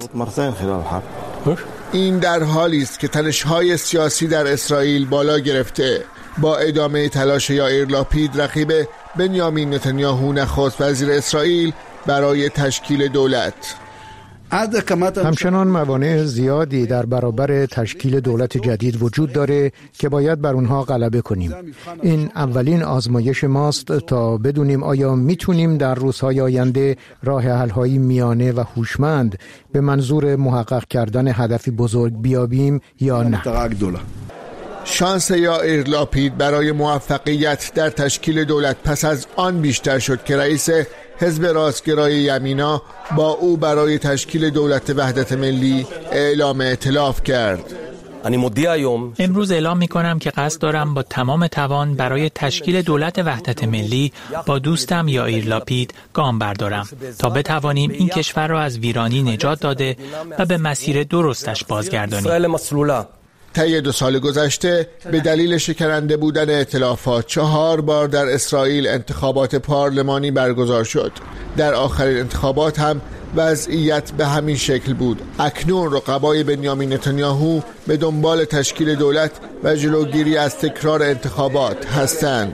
این در حالی است که تنش‌های سیاسی در اسرائیل بالا گرفته. با ادامه تلاش یائیر لاپید رقیب بنیامین نتانیاهو نخست وزیر اسرائیل برای تشکیل دولت. همچنان موانع زیادی در برابر تشکیل دولت جدید وجود داره که باید بر اونها غلبه کنیم. این اولین آزمایش ماست تا بدونیم آیا میتونیم در روزهای آینده راه حل‌های میانه و هوشمند به منظور محقق کردن هدفی بزرگ بیابیم یا نه. شانس یائیر لاپید برای موفقیت در تشکیل دولت پس از آن بیشتر شد که رئیس حزب راستگرای یمینا با او برای تشکیل دولت وحدت ملی اعلام ائتلاف کرد. امروز اعلام می کنم که قصد دارم با تمام توان برای تشکیل دولت وحدت ملی با دوستم یائیر لاپید گام بردارم تا بتوانیم این کشور را از ویرانی نجات داده و به مسیر درستش بازگردانیم. طی دو سال گذشته به دلیل شکننده بودن ائتلافات چهار بار در اسرائیل انتخابات پارلمانی برگزار شد. در آخرین انتخابات هم وضعیت به همین شکل بود. اکنون رقبای بنیامین نتانیاهو به دنبال تشکیل دولت و جلوگیری از تکرار انتخابات هستند.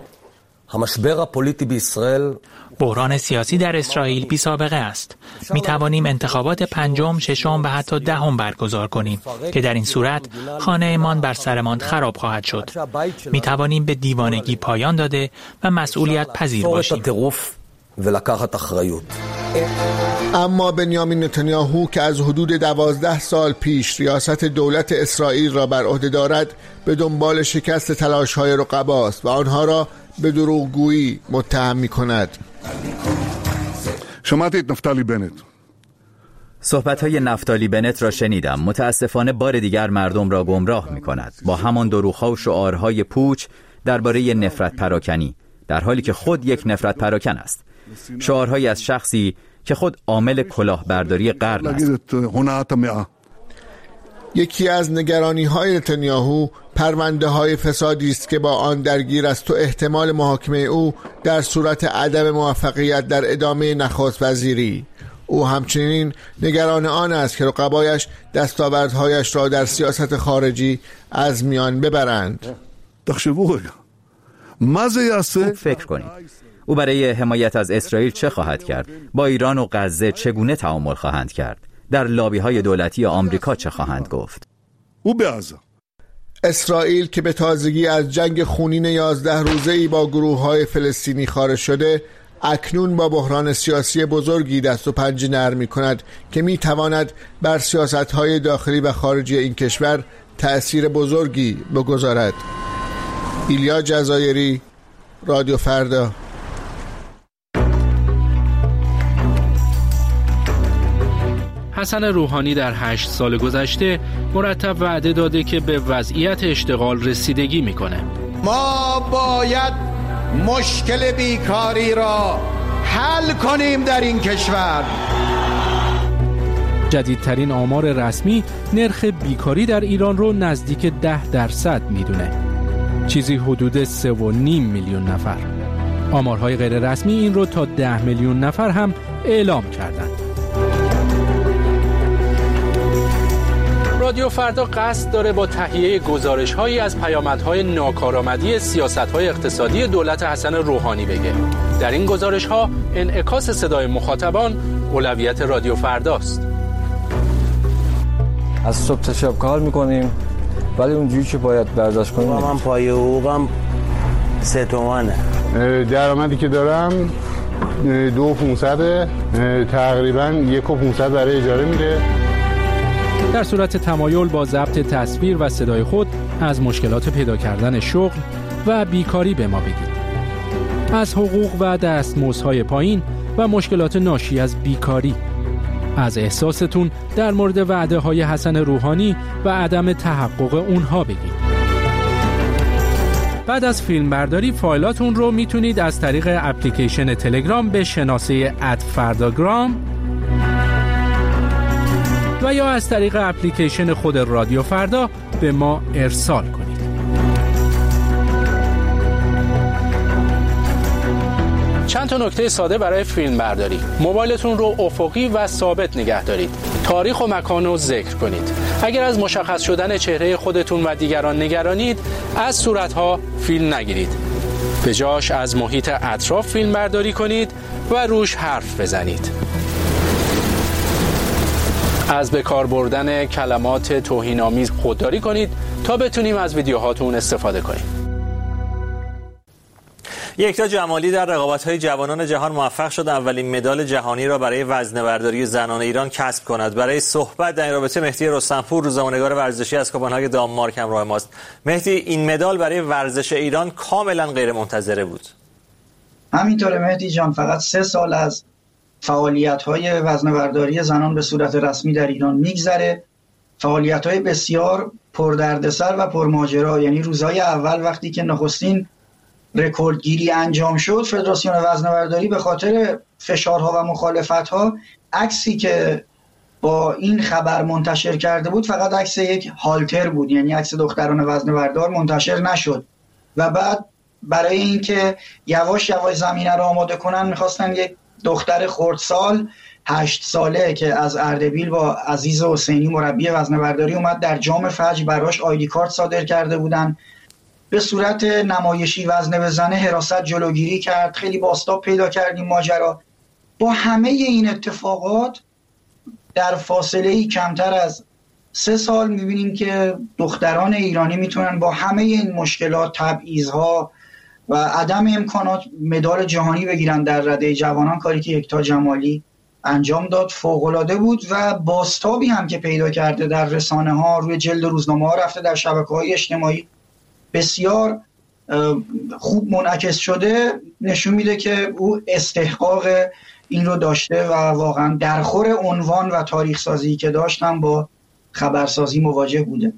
بحران سیاسی در اسرائیل بی سابقه است. می توانیم انتخابات پنجم، ششم و حتی دهم برگزار کنیم که در این صورت خانه‌مان بر سرمان خراب خواهد شد. می توانیم به دیوانگی پایان داده و مسئولیت پذیر باشیم. اما بنیامین نتانیاهو که از حدود دوازده سال پیش ریاست دولت اسرائیل را بر عهده دارد به دنبال شکست تلاش‌های رقباست و آنها را به دروغگویی متهم می‌کند. شمعتید نفتالی بنت. صحبت‌های نفتالی بنت را شنیدم. متاسفانه بار دیگر مردم را گمراه می‌کند با همان دروغ‌ها و شعارهای پوچ درباره نفرت پراکنی، در حالی که خود یک نفرت پراکن است. شعارهایی از شخصی که خود عامل کلاهبرداری قرن است. یکی از نگرانی‌های نتانیاهو پرونده‌های فسادی است که با آن درگیر است و احتمال محاکمه او در صورت عدم موفقیت در ادامه نخست وزیری. او همچنین نگران آن است که رقبایش دستاوردهایش را در سیاست خارجی از میان ببرند. خوب فکر کنید. او برای حمایت از اسرائیل چه خواهد کرد؟ با ایران و غزه چگونه تعامل خواهند کرد؟ در لابی‌های دولتی آمریکا چه خواهند گفت؟ او بیازه. اسرائیل که به تازگی از جنگ خونین یازده روزه‌ای با گروه‌های فلسطینی خارج شده، اکنون با بحران سیاسی بزرگی دست و پنجه نرم می‌کند که می‌تواند بر سیاست‌های داخلی و خارجی این کشور تأثیر بزرگی بگذارد. ایلیا جزایری، رادیو فردا. حسن روحانی در هشت سال گذشته مرتب وعده داده که به وضعیت اشتغال رسیدگی میکنه. ما باید مشکل بیکاری را حل کنیم در این کشور. جدیدترین آمار رسمی نرخ بیکاری در ایران رو نزدیک ده درصد میدونه. چیزی حدود سه و نیم میلیون نفر. آمارهای غیر رسمی این رو تا ده میلیون نفر هم اعلام کردند. رادیو فردا قصد داره با تهیه گزارش‌هایی از پیامدهای ناکارآمدی سیاست‌های اقتصادی دولت حسن روحانی بگه. در این گزارش‌ها انعکاس صدای مخاطبان اولویت رادیو فرداست. از صبح تا شب کار می‌کنیم ولی اونجوری که باید برداشت کنیم. من پای حقوقم سه تومنه. درآمدی که دارم دو پونصد، تقریباً یک و پونصد برای اجاره میره. در صورت تمایل با ضبط تصویر و صدای خود از مشکلات پیدا کردن شغل، و بیکاری به ما بگید. از حقوق و دستمزدهای پایین و مشکلات ناشی از بیکاری. از احساستون در مورد وعده های حسن روحانی و عدم تحقق اونها بگید. بعد از فیلم برداری فایلاتون رو میتونید از طریق اپلیکیشن تلگرام به شناسه ات فرداگرام و یا از طریق اپلیکیشن خود رادیو فردا به ما ارسال کنید. چند تا نکته ساده برای فیلم برداری. موبایلتون رو افقی و ثابت نگه دارید. تاریخ و مکان رو ذکر کنید. اگر از مشخص شدن چهره خودتون و دیگران نگرانید، از صورتها فیلم نگیرید. به جاش از محیط اطراف فیلم برداری کنید و روش حرف بزنید. از به کار بردن کلمات توهین‌آمیز خودداری کنید تا بتونیم از ویدیوهاتون استفاده کنیم. یکتا جمالی در رقابت‌های جوانان جهان موفق شد اولین مدال جهانی را برای وزنه‌برداری زنان ایران کسب کند. برای صحبت در این رابطه مهدی رستمپور، روزنامه‌نگار ورزشی از کوپنهاگ دانمارک همراه ماست. مهدی، این مدال برای ورزش ایران کاملا غیر منتظره بود. همینطوره مهدی جان، فقط سه سال از فعالیت‌های وزنه‌برداری زنان به صورت رسمی در ایران میگذره. فعالیت‌های بسیار پردردسر و پرماجرا. یعنی روزهای اول وقتی که نخستین رکوردگیری انجام شد، فدراسیون وزنه‌برداری به خاطر فشارها و مخالفت‌ها عکسی که با این خبر منتشر کرده بود فقط عکس یک هالتر بود، یعنی عکس دختران وزنه‌بردار منتشر نشد. و بعد برای اینکه یواش یواش زمینه رو آماده کنن می‌خواستن یک دختر خردسال هشت ساله که از اردبیل با عزیز حسینی مربی وزنه‌برداری اومد در جام فجر براش آیدی کارت صادر کرده بودن، به صورت نمایشی وزنه بزنه، حراست جلوگیری کرد. خیلی بازتاب پیدا کردیم ماجرا. با همه این اتفاقات در فاصله‌ای کمتر از سه سال می‌بینیم که دختران ایرانی میتونن با همه این مشکلات، تبعیض‌ها و عدم امکانات مدال جهانی بگیرن در رده جوانان. کاری که یکتا جمالی انجام داد فوق‌العاده بود و بازتابی هم که پیدا کرده در رسانه‌ها، روی جلد روزنامه‌ها رفته، در شبکه‌های اجتماعی بسیار خوب منعکس شده، نشون میده که او استحقاق این رو داشته و واقعا درخور عنوان و تاریخ سازی که داشتن با خبرسازی مواجه بوده.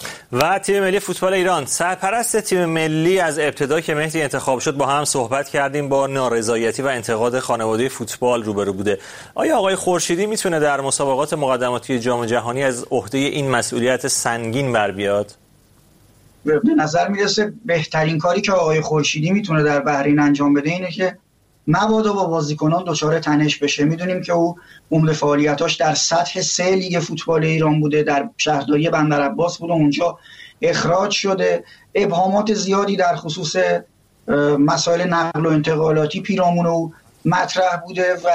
و تیم ملی فوتبال ایران، سرپرست تیم ملی از ابتدا که مهدی انتخاب شد با هم صحبت کردیم، با نارضایتی و انتقاد خانواده فوتبال روبرو بوده. آیا آقای خورشیدی میتونه در مسابقات مقدماتی جام جهانی از عهده این مسئولیت سنگین بر بیاد؟ به نظر میرسه بهترین کاری که آقای خورشیدی میتونه در بحرین انجام بده اینه که مبادا با بازیکنان دچار تنش بشه. میدونیم که او عمده فعالیتاش در سطح سه لیگ فوتبال ایران بوده، در شهرداری بندرعباس بوده، اونجا اخراج شده. ابهامات زیادی در خصوص مسائل نقل و انتقالاتی پیرامون او مطرح بوده و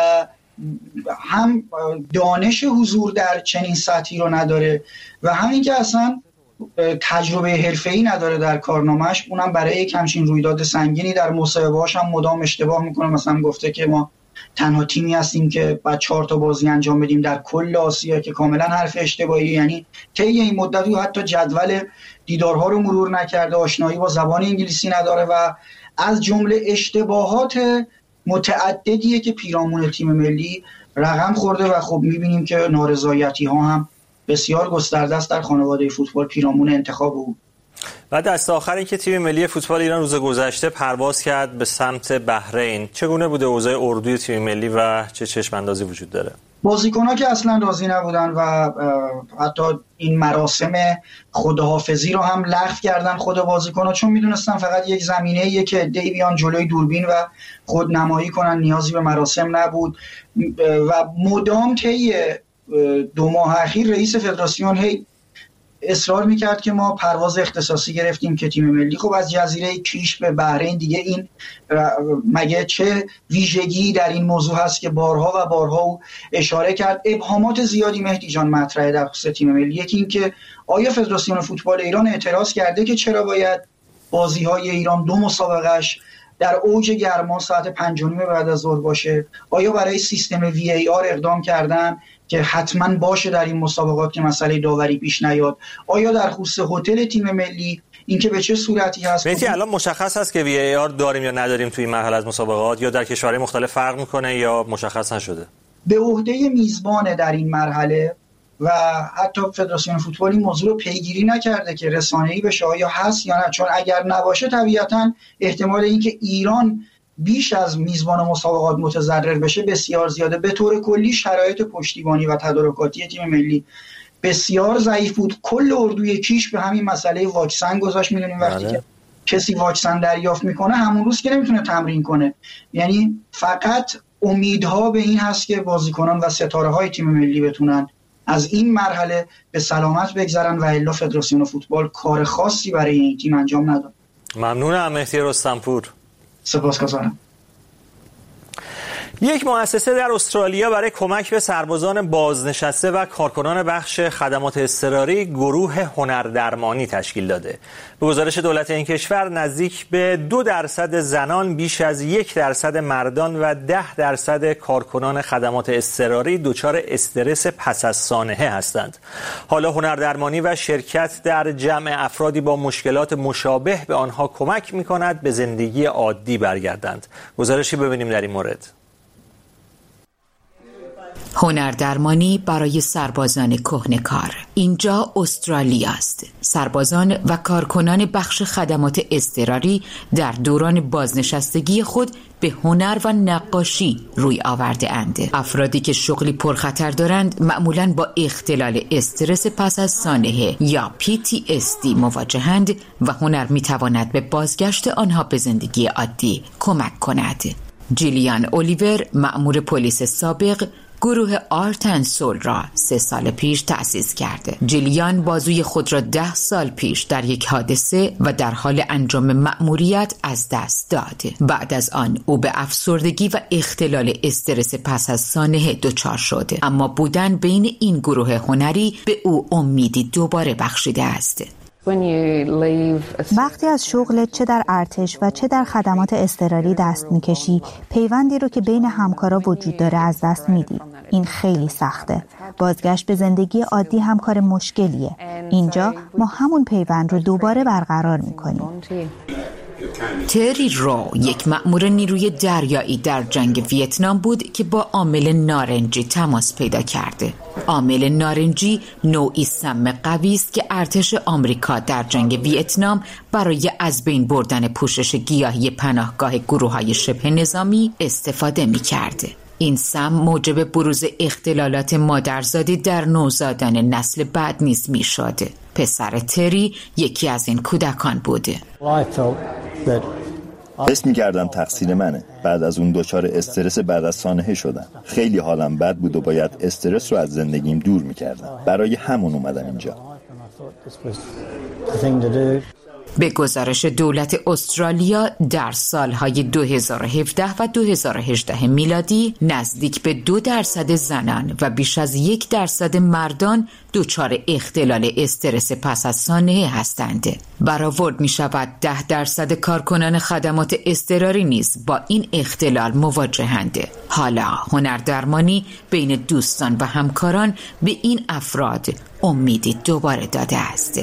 هم دانش حضور در چنین سطحی رو نداره و همین که اصلا تجربه حرفه‌ای نداره در کارنامه‌اش. اونم برای یک همچین رویداد سنگینی در مصاحبه‌هاش هم مدام اشتباه میکنه. مثلا گفته که ما تنها تیمی هستیم که بعد چهار تا بازی انجام بدیم در کل آسیا، که کاملا حرف اشتباهی. یعنی طی این مدت او حتی جدول دیدارها رو مرور نکرده، آشنایی با زبان انگلیسی نداره و از جمله اشتباهات متعددیه که پیرامون تیم ملی رقم خورده و خب می‌بینیم که نارضایتی‌ها هم بسیار گسترده است در خانواده فوتبال پیرامون انتخاب او. و دست آخر این که تیم ملی فوتبال ایران روز گذشته پرواز کرد به سمت بحرین، چگونه بوده اوضاع اردوی تیم ملی و چه چشم اندازی وجود داره؟ بازیکن‌ها که اصلا راضی نبودن و حتی این مراسم خداحافظی رو هم لغو کردن خود بازیکن‌ها، چون میدونستن فقط یک زمینه‌ایه که دیویان جلوی دوربین و خودنمایی کنن، نیازی به مراسم نبود. و مدام طی دو ماه اخیر رئیس فدراسیون هی اصرار میکرد که ما پرواز اختصاصی گرفتیم که تیم ملی خب از جزیره کیش به بحرین دیگه، این مگه چه ویژگی در این موضوع هست که بارها و بارها او اشاره کرد. ابهامات زیادی مهدی جان مطرحه در خصوص تیم ملی. یکی این که آیا فدراسیون فوتبال ایران اعتراض کرده که چرا باید بازی‌های ایران دو مسابقهش در اوج گرما ساعت پنج و نیم بعد از ظهر باشه؟ آیا برای سیستم وی ای آر اقدام کردن که حتما باشه در این مسابقات که مسئله داوری پیش نیاد؟ آیا در خصوص هتل تیم ملی اینکه به چه صورتی هست؟ مهدی الان مشخص هست که وی ای آر داریم یا نداریم توی این مرحله از مسابقات، یا در کشورهای مختلف فرق میکنه یا مشخص نشده؟ به عهده میزبان در این مرحله و حتی فدراسیون فوتبال این موضوع رو پیگیری نکرده که رسانه‌ای بشه آیا هست یا نه، چون اگر نباشه طبیعتاً احتمال اینکه ایران بیش از میزبان مسابقات متضرر بشه بسیار زیاده. به طور کلی شرایط پشتیبانی و تدارکاتی تیم ملی بسیار ضعیف بود. کل اردوی کیش به همین مسئله واکسن گذاشت. میدونیم وقتی که کسی واکسن دریافت میکنه همون روز که نمیتونه تمرین کنه. یعنی فقط امیدها به این هست که بازیکنان و ستاره های تیم ملی بتونن از این مرحله به سلامت بگذرن و الا فدراسیون فوتبال کار خاصی برای این تیم انجام نداد. ممنونم مهدی رستمپور. سپاسگزارم. یک مؤسسه در استرالیا برای کمک به سربازان بازنشسته و کارکنان بخش خدمات اضطراری گروه هنردرمانی تشکیل داده. به گزارش دولت این کشور نزدیک به دو درصد زنان، بیش از یک درصد مردان و ده درصد کارکنان خدمات اضطراری دچار استرس پس از سانحه هستند. حالا هنردرمانی و شرکت در جمع افرادی با مشکلات مشابه به آنها کمک می‌کند به زندگی عادی برگردند. گزارشی ببینیم در این مورد. هنردرمانی برای سربازان کهنه‌کار. اینجا استرالیا است. سربازان و کارکنان بخش خدمات اضطراری در دوران بازنشستگی خود به هنر و نقاشی روی آورده اند. افرادی که شغلی پرخطر دارند معمولاً با اختلال استرس پس از سانحه یا پی تی اس دی مواجهند و هنر می‌تواند به بازگشت آنها به زندگی عادی کمک کند. جیلیان اولیور، مأمور پلیس سابق، گروه آرت اند سول را سه سال پیش تأسیس کرده. جیلیان بازوی خود را ده سال پیش در یک حادثه و در حال انجام مأموریت از دست داد. بعد از آن او به افسردگی و اختلال استرس پس از سانحه دچار شد، اما بودن بین این گروه هنری به او امیدی دوباره بخشیده است. وقتی از شغلت چه در ارتش و چه در خدمات اضطراری دست میکشی، پیوندی رو که بین همکارا وجود داره از دست میدی. این خیلی سخته. بازگشت به زندگی عادی هم کار مشکلیه. اینجا ما همون پیوند رو دوباره برقرار میکنیم. تری رو یک مأمور نیروی دریایی در جنگ ویتنام بود که با عامل نارنجی تماس پیدا کرده. عامل نارنجی نوعی سم قوی است که ارتش آمریکا در جنگ ویتنام برای از بین بردن پوشش گیاهی پناهگاه گروه‌های شبه نظامی استفاده می‌کرد. این سم موجب بروز اختلالات مادرزادی در نوزادان نسل بعد نیز می‌شد. پسر تری یکی از این کودکان بود. حس می‌کردم تقصیر منه. بعد از اون دچار استرس بعد از سانحه شدم. خیلی حالم بد بود و باید استرس رو از زندگیم دور می‌کردم. برای همون اومدم اینجا. به گزارش دولت استرالیا در سالهای دو هزار و هفده و دو هزار و هجده میلادی نزدیک به دو درصد زنان و بیش از یک درصد مردان دچار اختلال استرس پس از سانحه هستند. برآورد می شود ده درصد کارکنان خدمات اضطراری نیز با این اختلال مواجهند. حالا هنردرمانی بین دوستان و همکاران به این افراد امیدی دوباره داده است.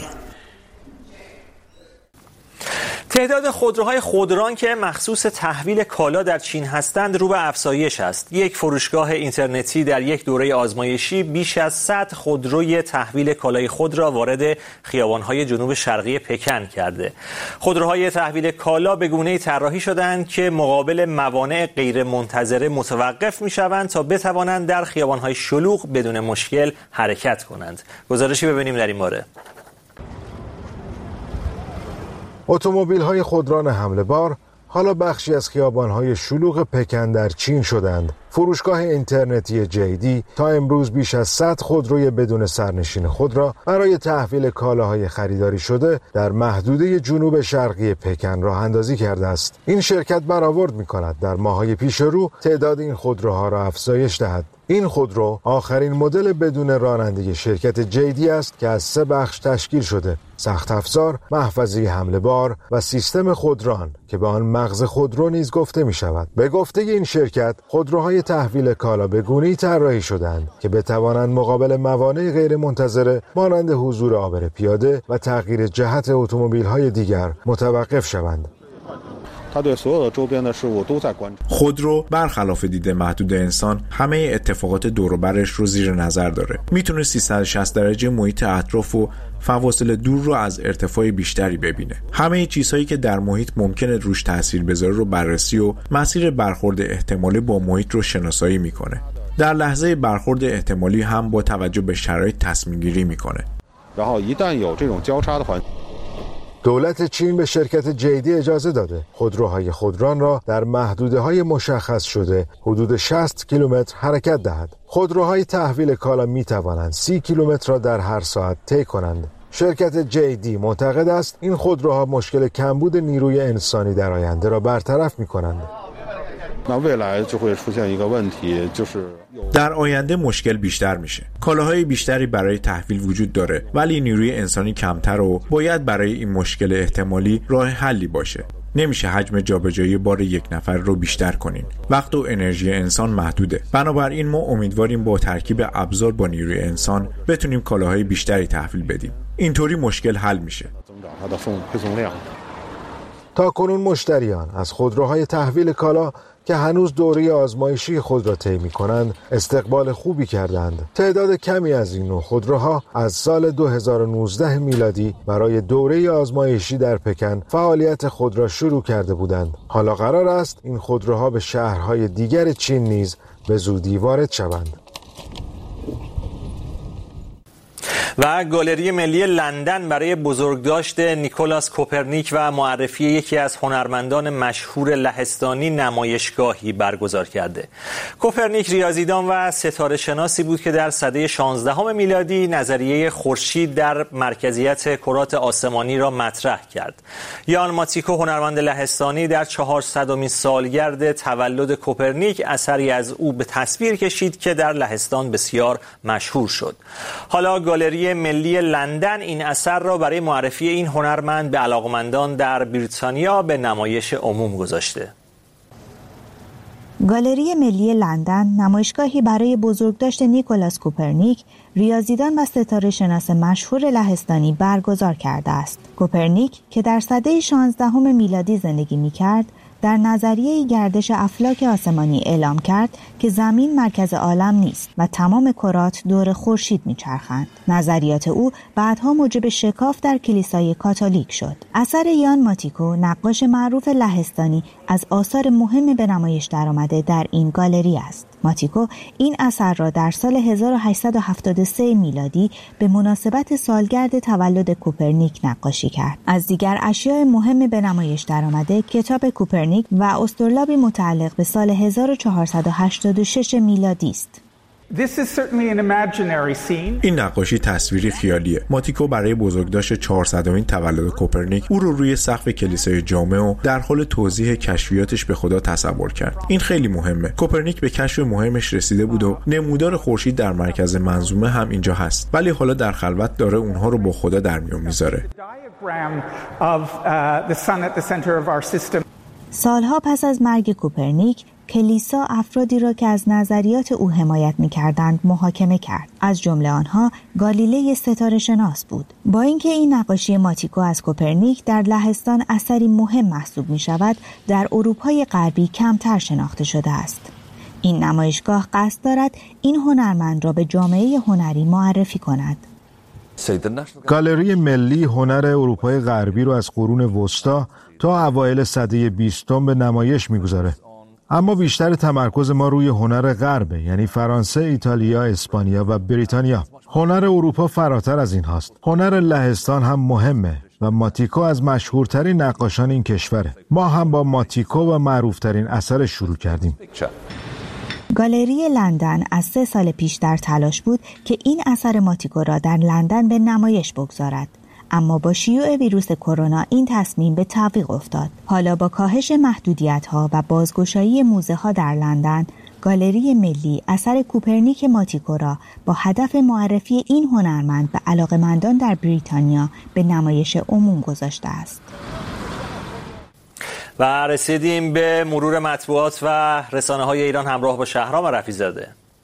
تعداد خودروهای خودران که مخصوص تحویل کالا در چین هستند رو به افزایش است. یک فروشگاه اینترنتی در یک دوره آزمایشی بیش از صد خودروی تحویل کالای خود را وارد خیابان‌های جنوب شرقی پکن کرده. خودروهای تحویل کالا به گونه‌ای طراحی شدند که مقابل موانع غیر منتظره متوقف می‌شوند تا بتوانند در خیابان‌های شلوغ بدون مشکل حرکت کنند. گزارشی ببینیم در این باره. اتومبیل‌های خودران حمله‌بار حالا بخشی از خیابان‌های شلوغ پکن در چین شدند. فروشگاه اینترنتی جیدی تا امروز بیش از صد خودروی بدون سرنشین خود را برای تحویل کالاهای خریداری شده در محدوده جنوب شرقی پکن راه اندازی کرده است. این شرکت برآورد می‌کند در ماه‌های پیش رو تعداد این خودروها را افزایش دهد. این خودرو آخرین مدل بدون راننده شرکت جیدی است که از سه بخش تشکیل شده: سخت افزار، محفظه حمل بار و سیستم خودران که به آن مغز خودرو نیز گفته می شود. به گفته این شرکت، خودروهای تحویل کالا به گونه‌ای طراحی شدند که بتوانند مقابل موانع غیر منتظره مانند حضور عابر پیاده و تغییر جهت اتومبیل‌های دیگر متوقف شوند. خودرو برخلاف دید محدود انسان همه اتفاقات دور و برش رو زیر نظر داره. میتونه سیصد و شصت درجه محیط اطراف و فواصل دور رو از ارتفاع بیشتری ببینه. همه چیزهایی که در محیط ممکنه روش تاثیر بذاره رو بررسی و مسیر برخورد احتمالی با محیط رو شناسایی میکنه. در لحظه برخورد احتمالی هم با توجه به شرایط تصمیم گیری میکنه. دولت چین به شرکت جیدی اجازه داده خودروهای خودران را در محدوده‌های مشخص شده حدود شصت کیلومتر حرکت دهد. خودروهای تحویل کالا می توانند سی کیلومتر را در هر ساعت طی کنند. شرکت جیدی معتقد است این خودروها مشکل کمبود نیروی انسانی در آینده را برطرف می کنند. در آینده مشکل بیشتر میشه. کالاهای بیشتری برای تحویل وجود داره ولی نیروی انسانی کمتر و باید برای این مشکل احتمالی راه حلی باشه. نمیشه حجم جابجایی بار یک نفر رو بیشتر کنین. وقت و انرژی انسان محدوده. بنابراین ما امیدواریم با ترکیب ابزار با نیروی انسان بتونیم کالاهای بیشتری تحویل بدیم. اینطوری مشکل حل میشه. تا کنون مشتریان از خودروهای تحویل کالا که هنوز دوره آزمایشی خود را طی می‌کنند استقبال خوبی کردند. تعداد کمی از این نوع خودروها از سال دو هزار و نوزده میلادی برای دوره آزمایشی در پکن فعالیت خود را شروع کرده بودند. حالا قرار است این خودروها به شهرهای دیگر چین نیز به زودی وارد شوند. و گالری ملی لندن برای بزرگداشت نیکولاس کوپرنیک و معرفی یکی از هنرمندان مشهور لهستانی نمایشگاهی برگزار کرده. کوپرنیک ریاضیدان و ستاره شناسی بود که در سده شانزدهم میلادی نظریه خورشید در مرکزیت کرات آسمانی را مطرح کرد. یان ماتیکو هنرمند لهستانی در چهارصدمین سالگرد تولد کوپرنیک اثری از او به تصویر کشید که در لهستان بسیار مشهور شد. حالا گالری ملی لندن این اثر را برای معرفی این هنرمند به علاقمندان در بریتانیا به نمایش عموم گذاشته. گالری ملی لندن نمایشگاهی برای بزرگداشت نیکولاس کوپرنیک، ریاضیدان و ستاره شناس مشهور لهستانی برگزار کرده است. کوپرنیک که در سده شانزدهم میلادی زندگی می‌کرد، در نظریه گردش افلاک آسمانی اعلام کرد که زمین مرکز عالم نیست و تمام کرات دور خورشید میچرخند. نظریات او بعدها موجب شکاف در کلیسای کاتولیک شد. اثر یان ماتیکو، نقاش معروف لهستانی، از آثار مهم به نمایش درآمده در این گالری است. ماتیکو این اثر را در سال هزار و هشتصد و هفتاد و سه میلادی به مناسبت سالگرد تولد کوپرنیک نقاشی کرد. از دیگر اشیاء مهم به نمایش درآمده کتاب کوپرنیک و اسطرلابی متعلق به سال هزار و چهارصد و هشتاد و شش میلادی است. این نقاشی تصویری خیالیه. ماتیکو برای بزرگداشت چهارصدمین تولد کوپرنیک او رو روی سقف کلیسای جامع و در حال توضیح کشفیاتش به خدا تصور کرد. این خیلی مهمه. کوپرنیک به کشف مهمش رسیده بود و نمودار خورشید در مرکز منظومه هم اینجا هست. ولی حالا در خلوت داره اونها رو با خدا در میون میذاره. سالها پس از مرگ کوپرنیک، کلیسا افرادی را که از نظریات او حمایت می‌کردند محاکمه کرد. از جمله آنها گالیله ستاره شناس بود. با اینکه این نقاشی ماتیکو از کوپرنیک در لهستان اثری مهم محسوب می‌شود، در اروپای غربی کمتر شناخته شده است. این نمایشگاه قصد دارد این هنرمند را به جامعه هنری معرفی کند. گالری ملی هنر اروپای غربی رو از قرون وسطا تا اوایل سده بیستم به نمایش می‌گذاره. اما بیشتر تمرکز ما روی هنر غربه، یعنی فرانسه، ایتالیا، اسپانیا و بریتانیا. هنر اروپا فراتر از این هاست. هنر لهستان هم مهمه و ماتیکو از مشهورترین نقاشان این کشوره. ما هم با ماتیکو و معروفترین اثرش شروع کردیم. گالری لندن از سه سال پیش در تلاش بود که این اثر ماتیکو را در لندن به نمایش بگذارد. اما با شیوع ویروس کرونا این تصمیم به تعویق افتاد. حالا با کاهش محدودیت‌ها و بازگشایی موزه‌ها در لندن، گالری ملی اثر کوپرنیک ماتیکورا با هدف معرفی این هنرمند به علاقه‌مندان در بریتانیا به نمایش عموم گذاشته است. و رسیدیم به مرور مطبوعات و رسانه‌های ایران همراه با شهرام رفیع‌زاده.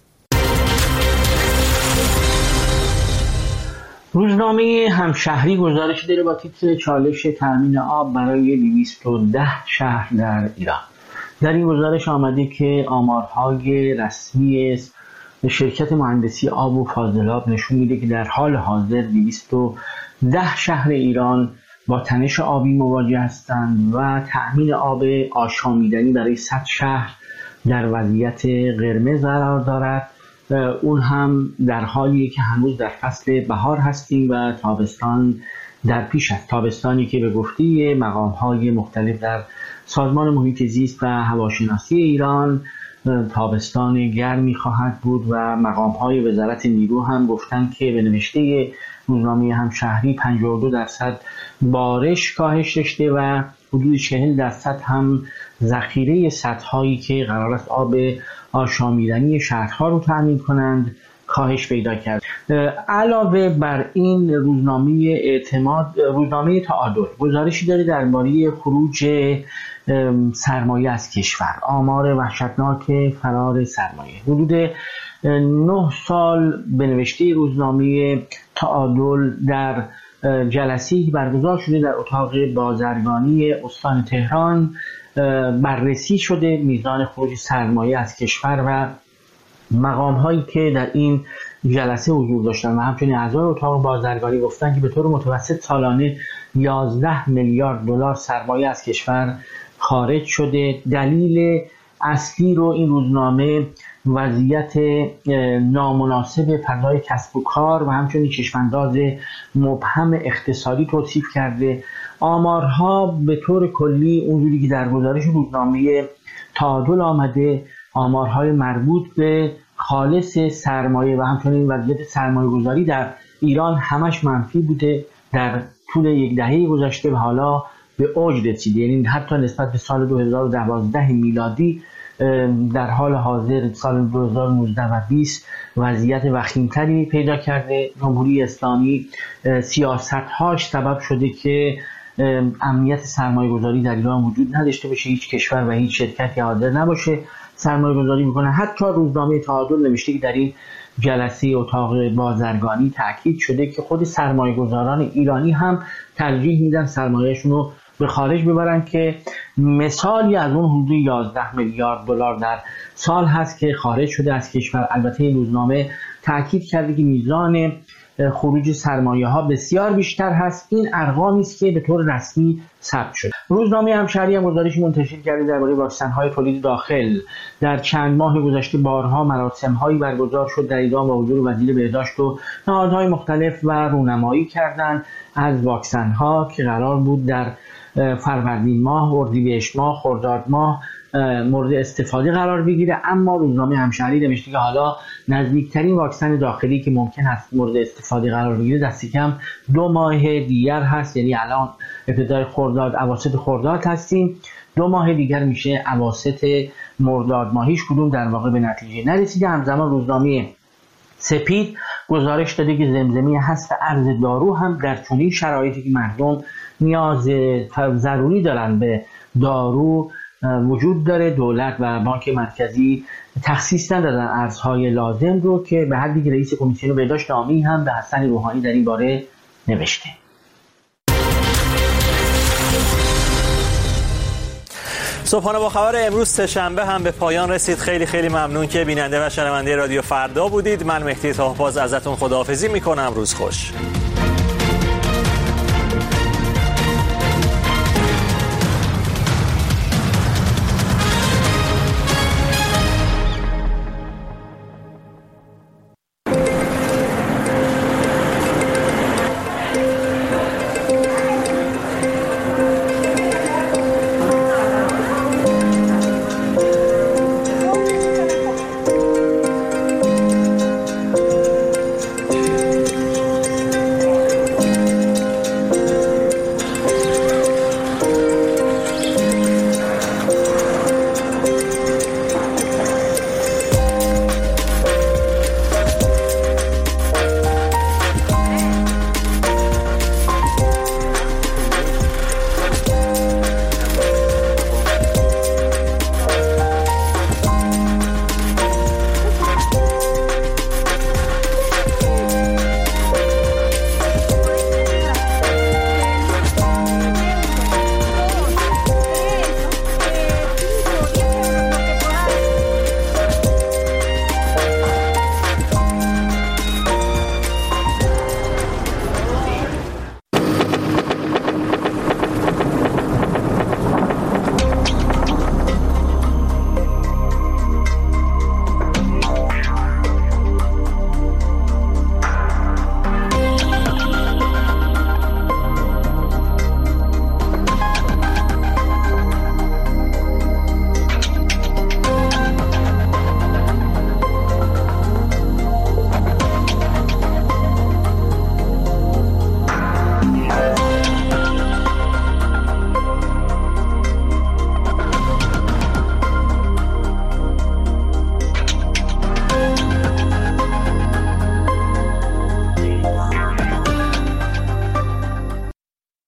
روزنامه همشهری گزارش داره با تیتر چالش تامین آب برای دویست و ده شهر در ایران. در این گزارش آمده که آمارهای رسمی شرکت مهندسی آب و فاضلاب نشون میده که در حال حاضر دویست و ده شهر ایران با تنش آبی مواجه هستند و تأمین آب آشامیدنی برای صد شهر در وضعیت قرمز قرار دارد. اون هم در حالی که هنوز در فصل بهار هستیم و تابستان در پیش است. تابستانی که به گفته مقام‌های مختلف در سازمان محیط زیست و هواشناسی ایران تابستان گرمی خواهد بود و مقام‌های وزارت نیرو هم گفتن که به نوشته روزنامه همشهری پنجاه و دو درصد بارش کاهش داشته و حدود چهل درصد هم ذخیره سدهایی که قرار است آب آشامیدنی شهرها رو تامین کنند کاهش پیدا کرد. علاوه بر این روزنامه اعتماد روزنامه تعادل گزارشی داره درباره خروج سرمایه از کشور. آمار وحشتناک فرار سرمایه حدود نه سال به نوشته روزنامه تعادل در جلسه‌ای برگزار شده در اتاق بازرگانی استان تهران بررسی شده میزان خروج سرمایه از کشور و مقام هایی که در این جلسه حضور داشتن و همچنین اعضای اتاق بازرگانی گفتن که به طور متوسط سالانه یازده میلیارد دلار سرمایه از کشور خارج شده. دلیل اصلی رو این روزنامه وضعیت نامناسب فضای کسب و کار و همچنین چشمانداز مبهم اقتصادی توصیف کرده. آمارها به طور کلی اونجوری که در گزارش روزنامه تعادل آمده آمارهای مربوط به خالص سرمایه و همچنین وضعیت سرمایه گذاری در ایران همش منفی بوده در طول یک دهه گذشته و حالا به اوج رسیده. یعنی حتی نسبت به سال دو هزار و دوازده میلادی در حال حاضر سال دو هزار و نوزده و بیست وضعیت وخیمتری پیدا کرده. جمهوری اسلامی سیاست‌هاش سبب شده که امنیت سرمایه گذاری در ایران وجود نداشته باشه، هیچ کشور و هیچ شرکتی حاضر نباشه سرمایه گذاری میکنه. حتی روزنامه تعادل نوشته که در این جلسه اتاق بازرگانی تاکید شده که خود سرمایه گذاران ایرانی هم ترجیح میدن سرمایهشون رو به خارج ببرن که مثالی از اون حدود یازده میلیارد دلار در سال هست که خارج شده از کشور. البته این روزنامه تاکید کرده که میزان خروج سرمایه ها بسیار بیشتر هست. این ارقامی است که به طور رسمی ثبت شده. روزنامه همشهری هم گزارشی منتشر کرده درباره واکسن های تولید داخل. در چند ماه گذشته بارها مراسم هایی برگزار شد در ایران با حضور وزیر بهداشت و نهادهای مختلف و رونمایی کردند از واکسن ها که قرار بود در فروردین ماه، اردیبهشت ماه، خرداد ماه مورد استفاده قرار بگیره. اما روزنامه همشهری نوشته که حالا نزدیکترین واکسن داخلی که ممکن است مورد استفاده قرار بگیره دست کم دو ماه دیگر هست. یعنی الان ابتدای خرداد، اواسط خرداد هستیم، دو ماه دیگر میشه اواسط مرداد ماهیش کدوم در واقع به نتیجه نرسیده. همزمان روزنامه سپید گزارش داده که زمزمه هست ارز دارو هم در چنین شرایطی که مردم نیاز ضروری دارن به دارو وجود داره، دولت و بانک مرکزی تخصیص ندادن ارزهای لازم رو که به حدی که رئیس کمیسیون بهداشت عامی هم به حسن روحانی در این باره نوشته. صبحانه با خبر امروز سه‌شنبه هم به پایان رسید. خیلی خیلی ممنون که بیننده و شنونده رادیو فردا بودید. من مهدی طاهرباز ازتون خداحافظی میکنم. روز خوش.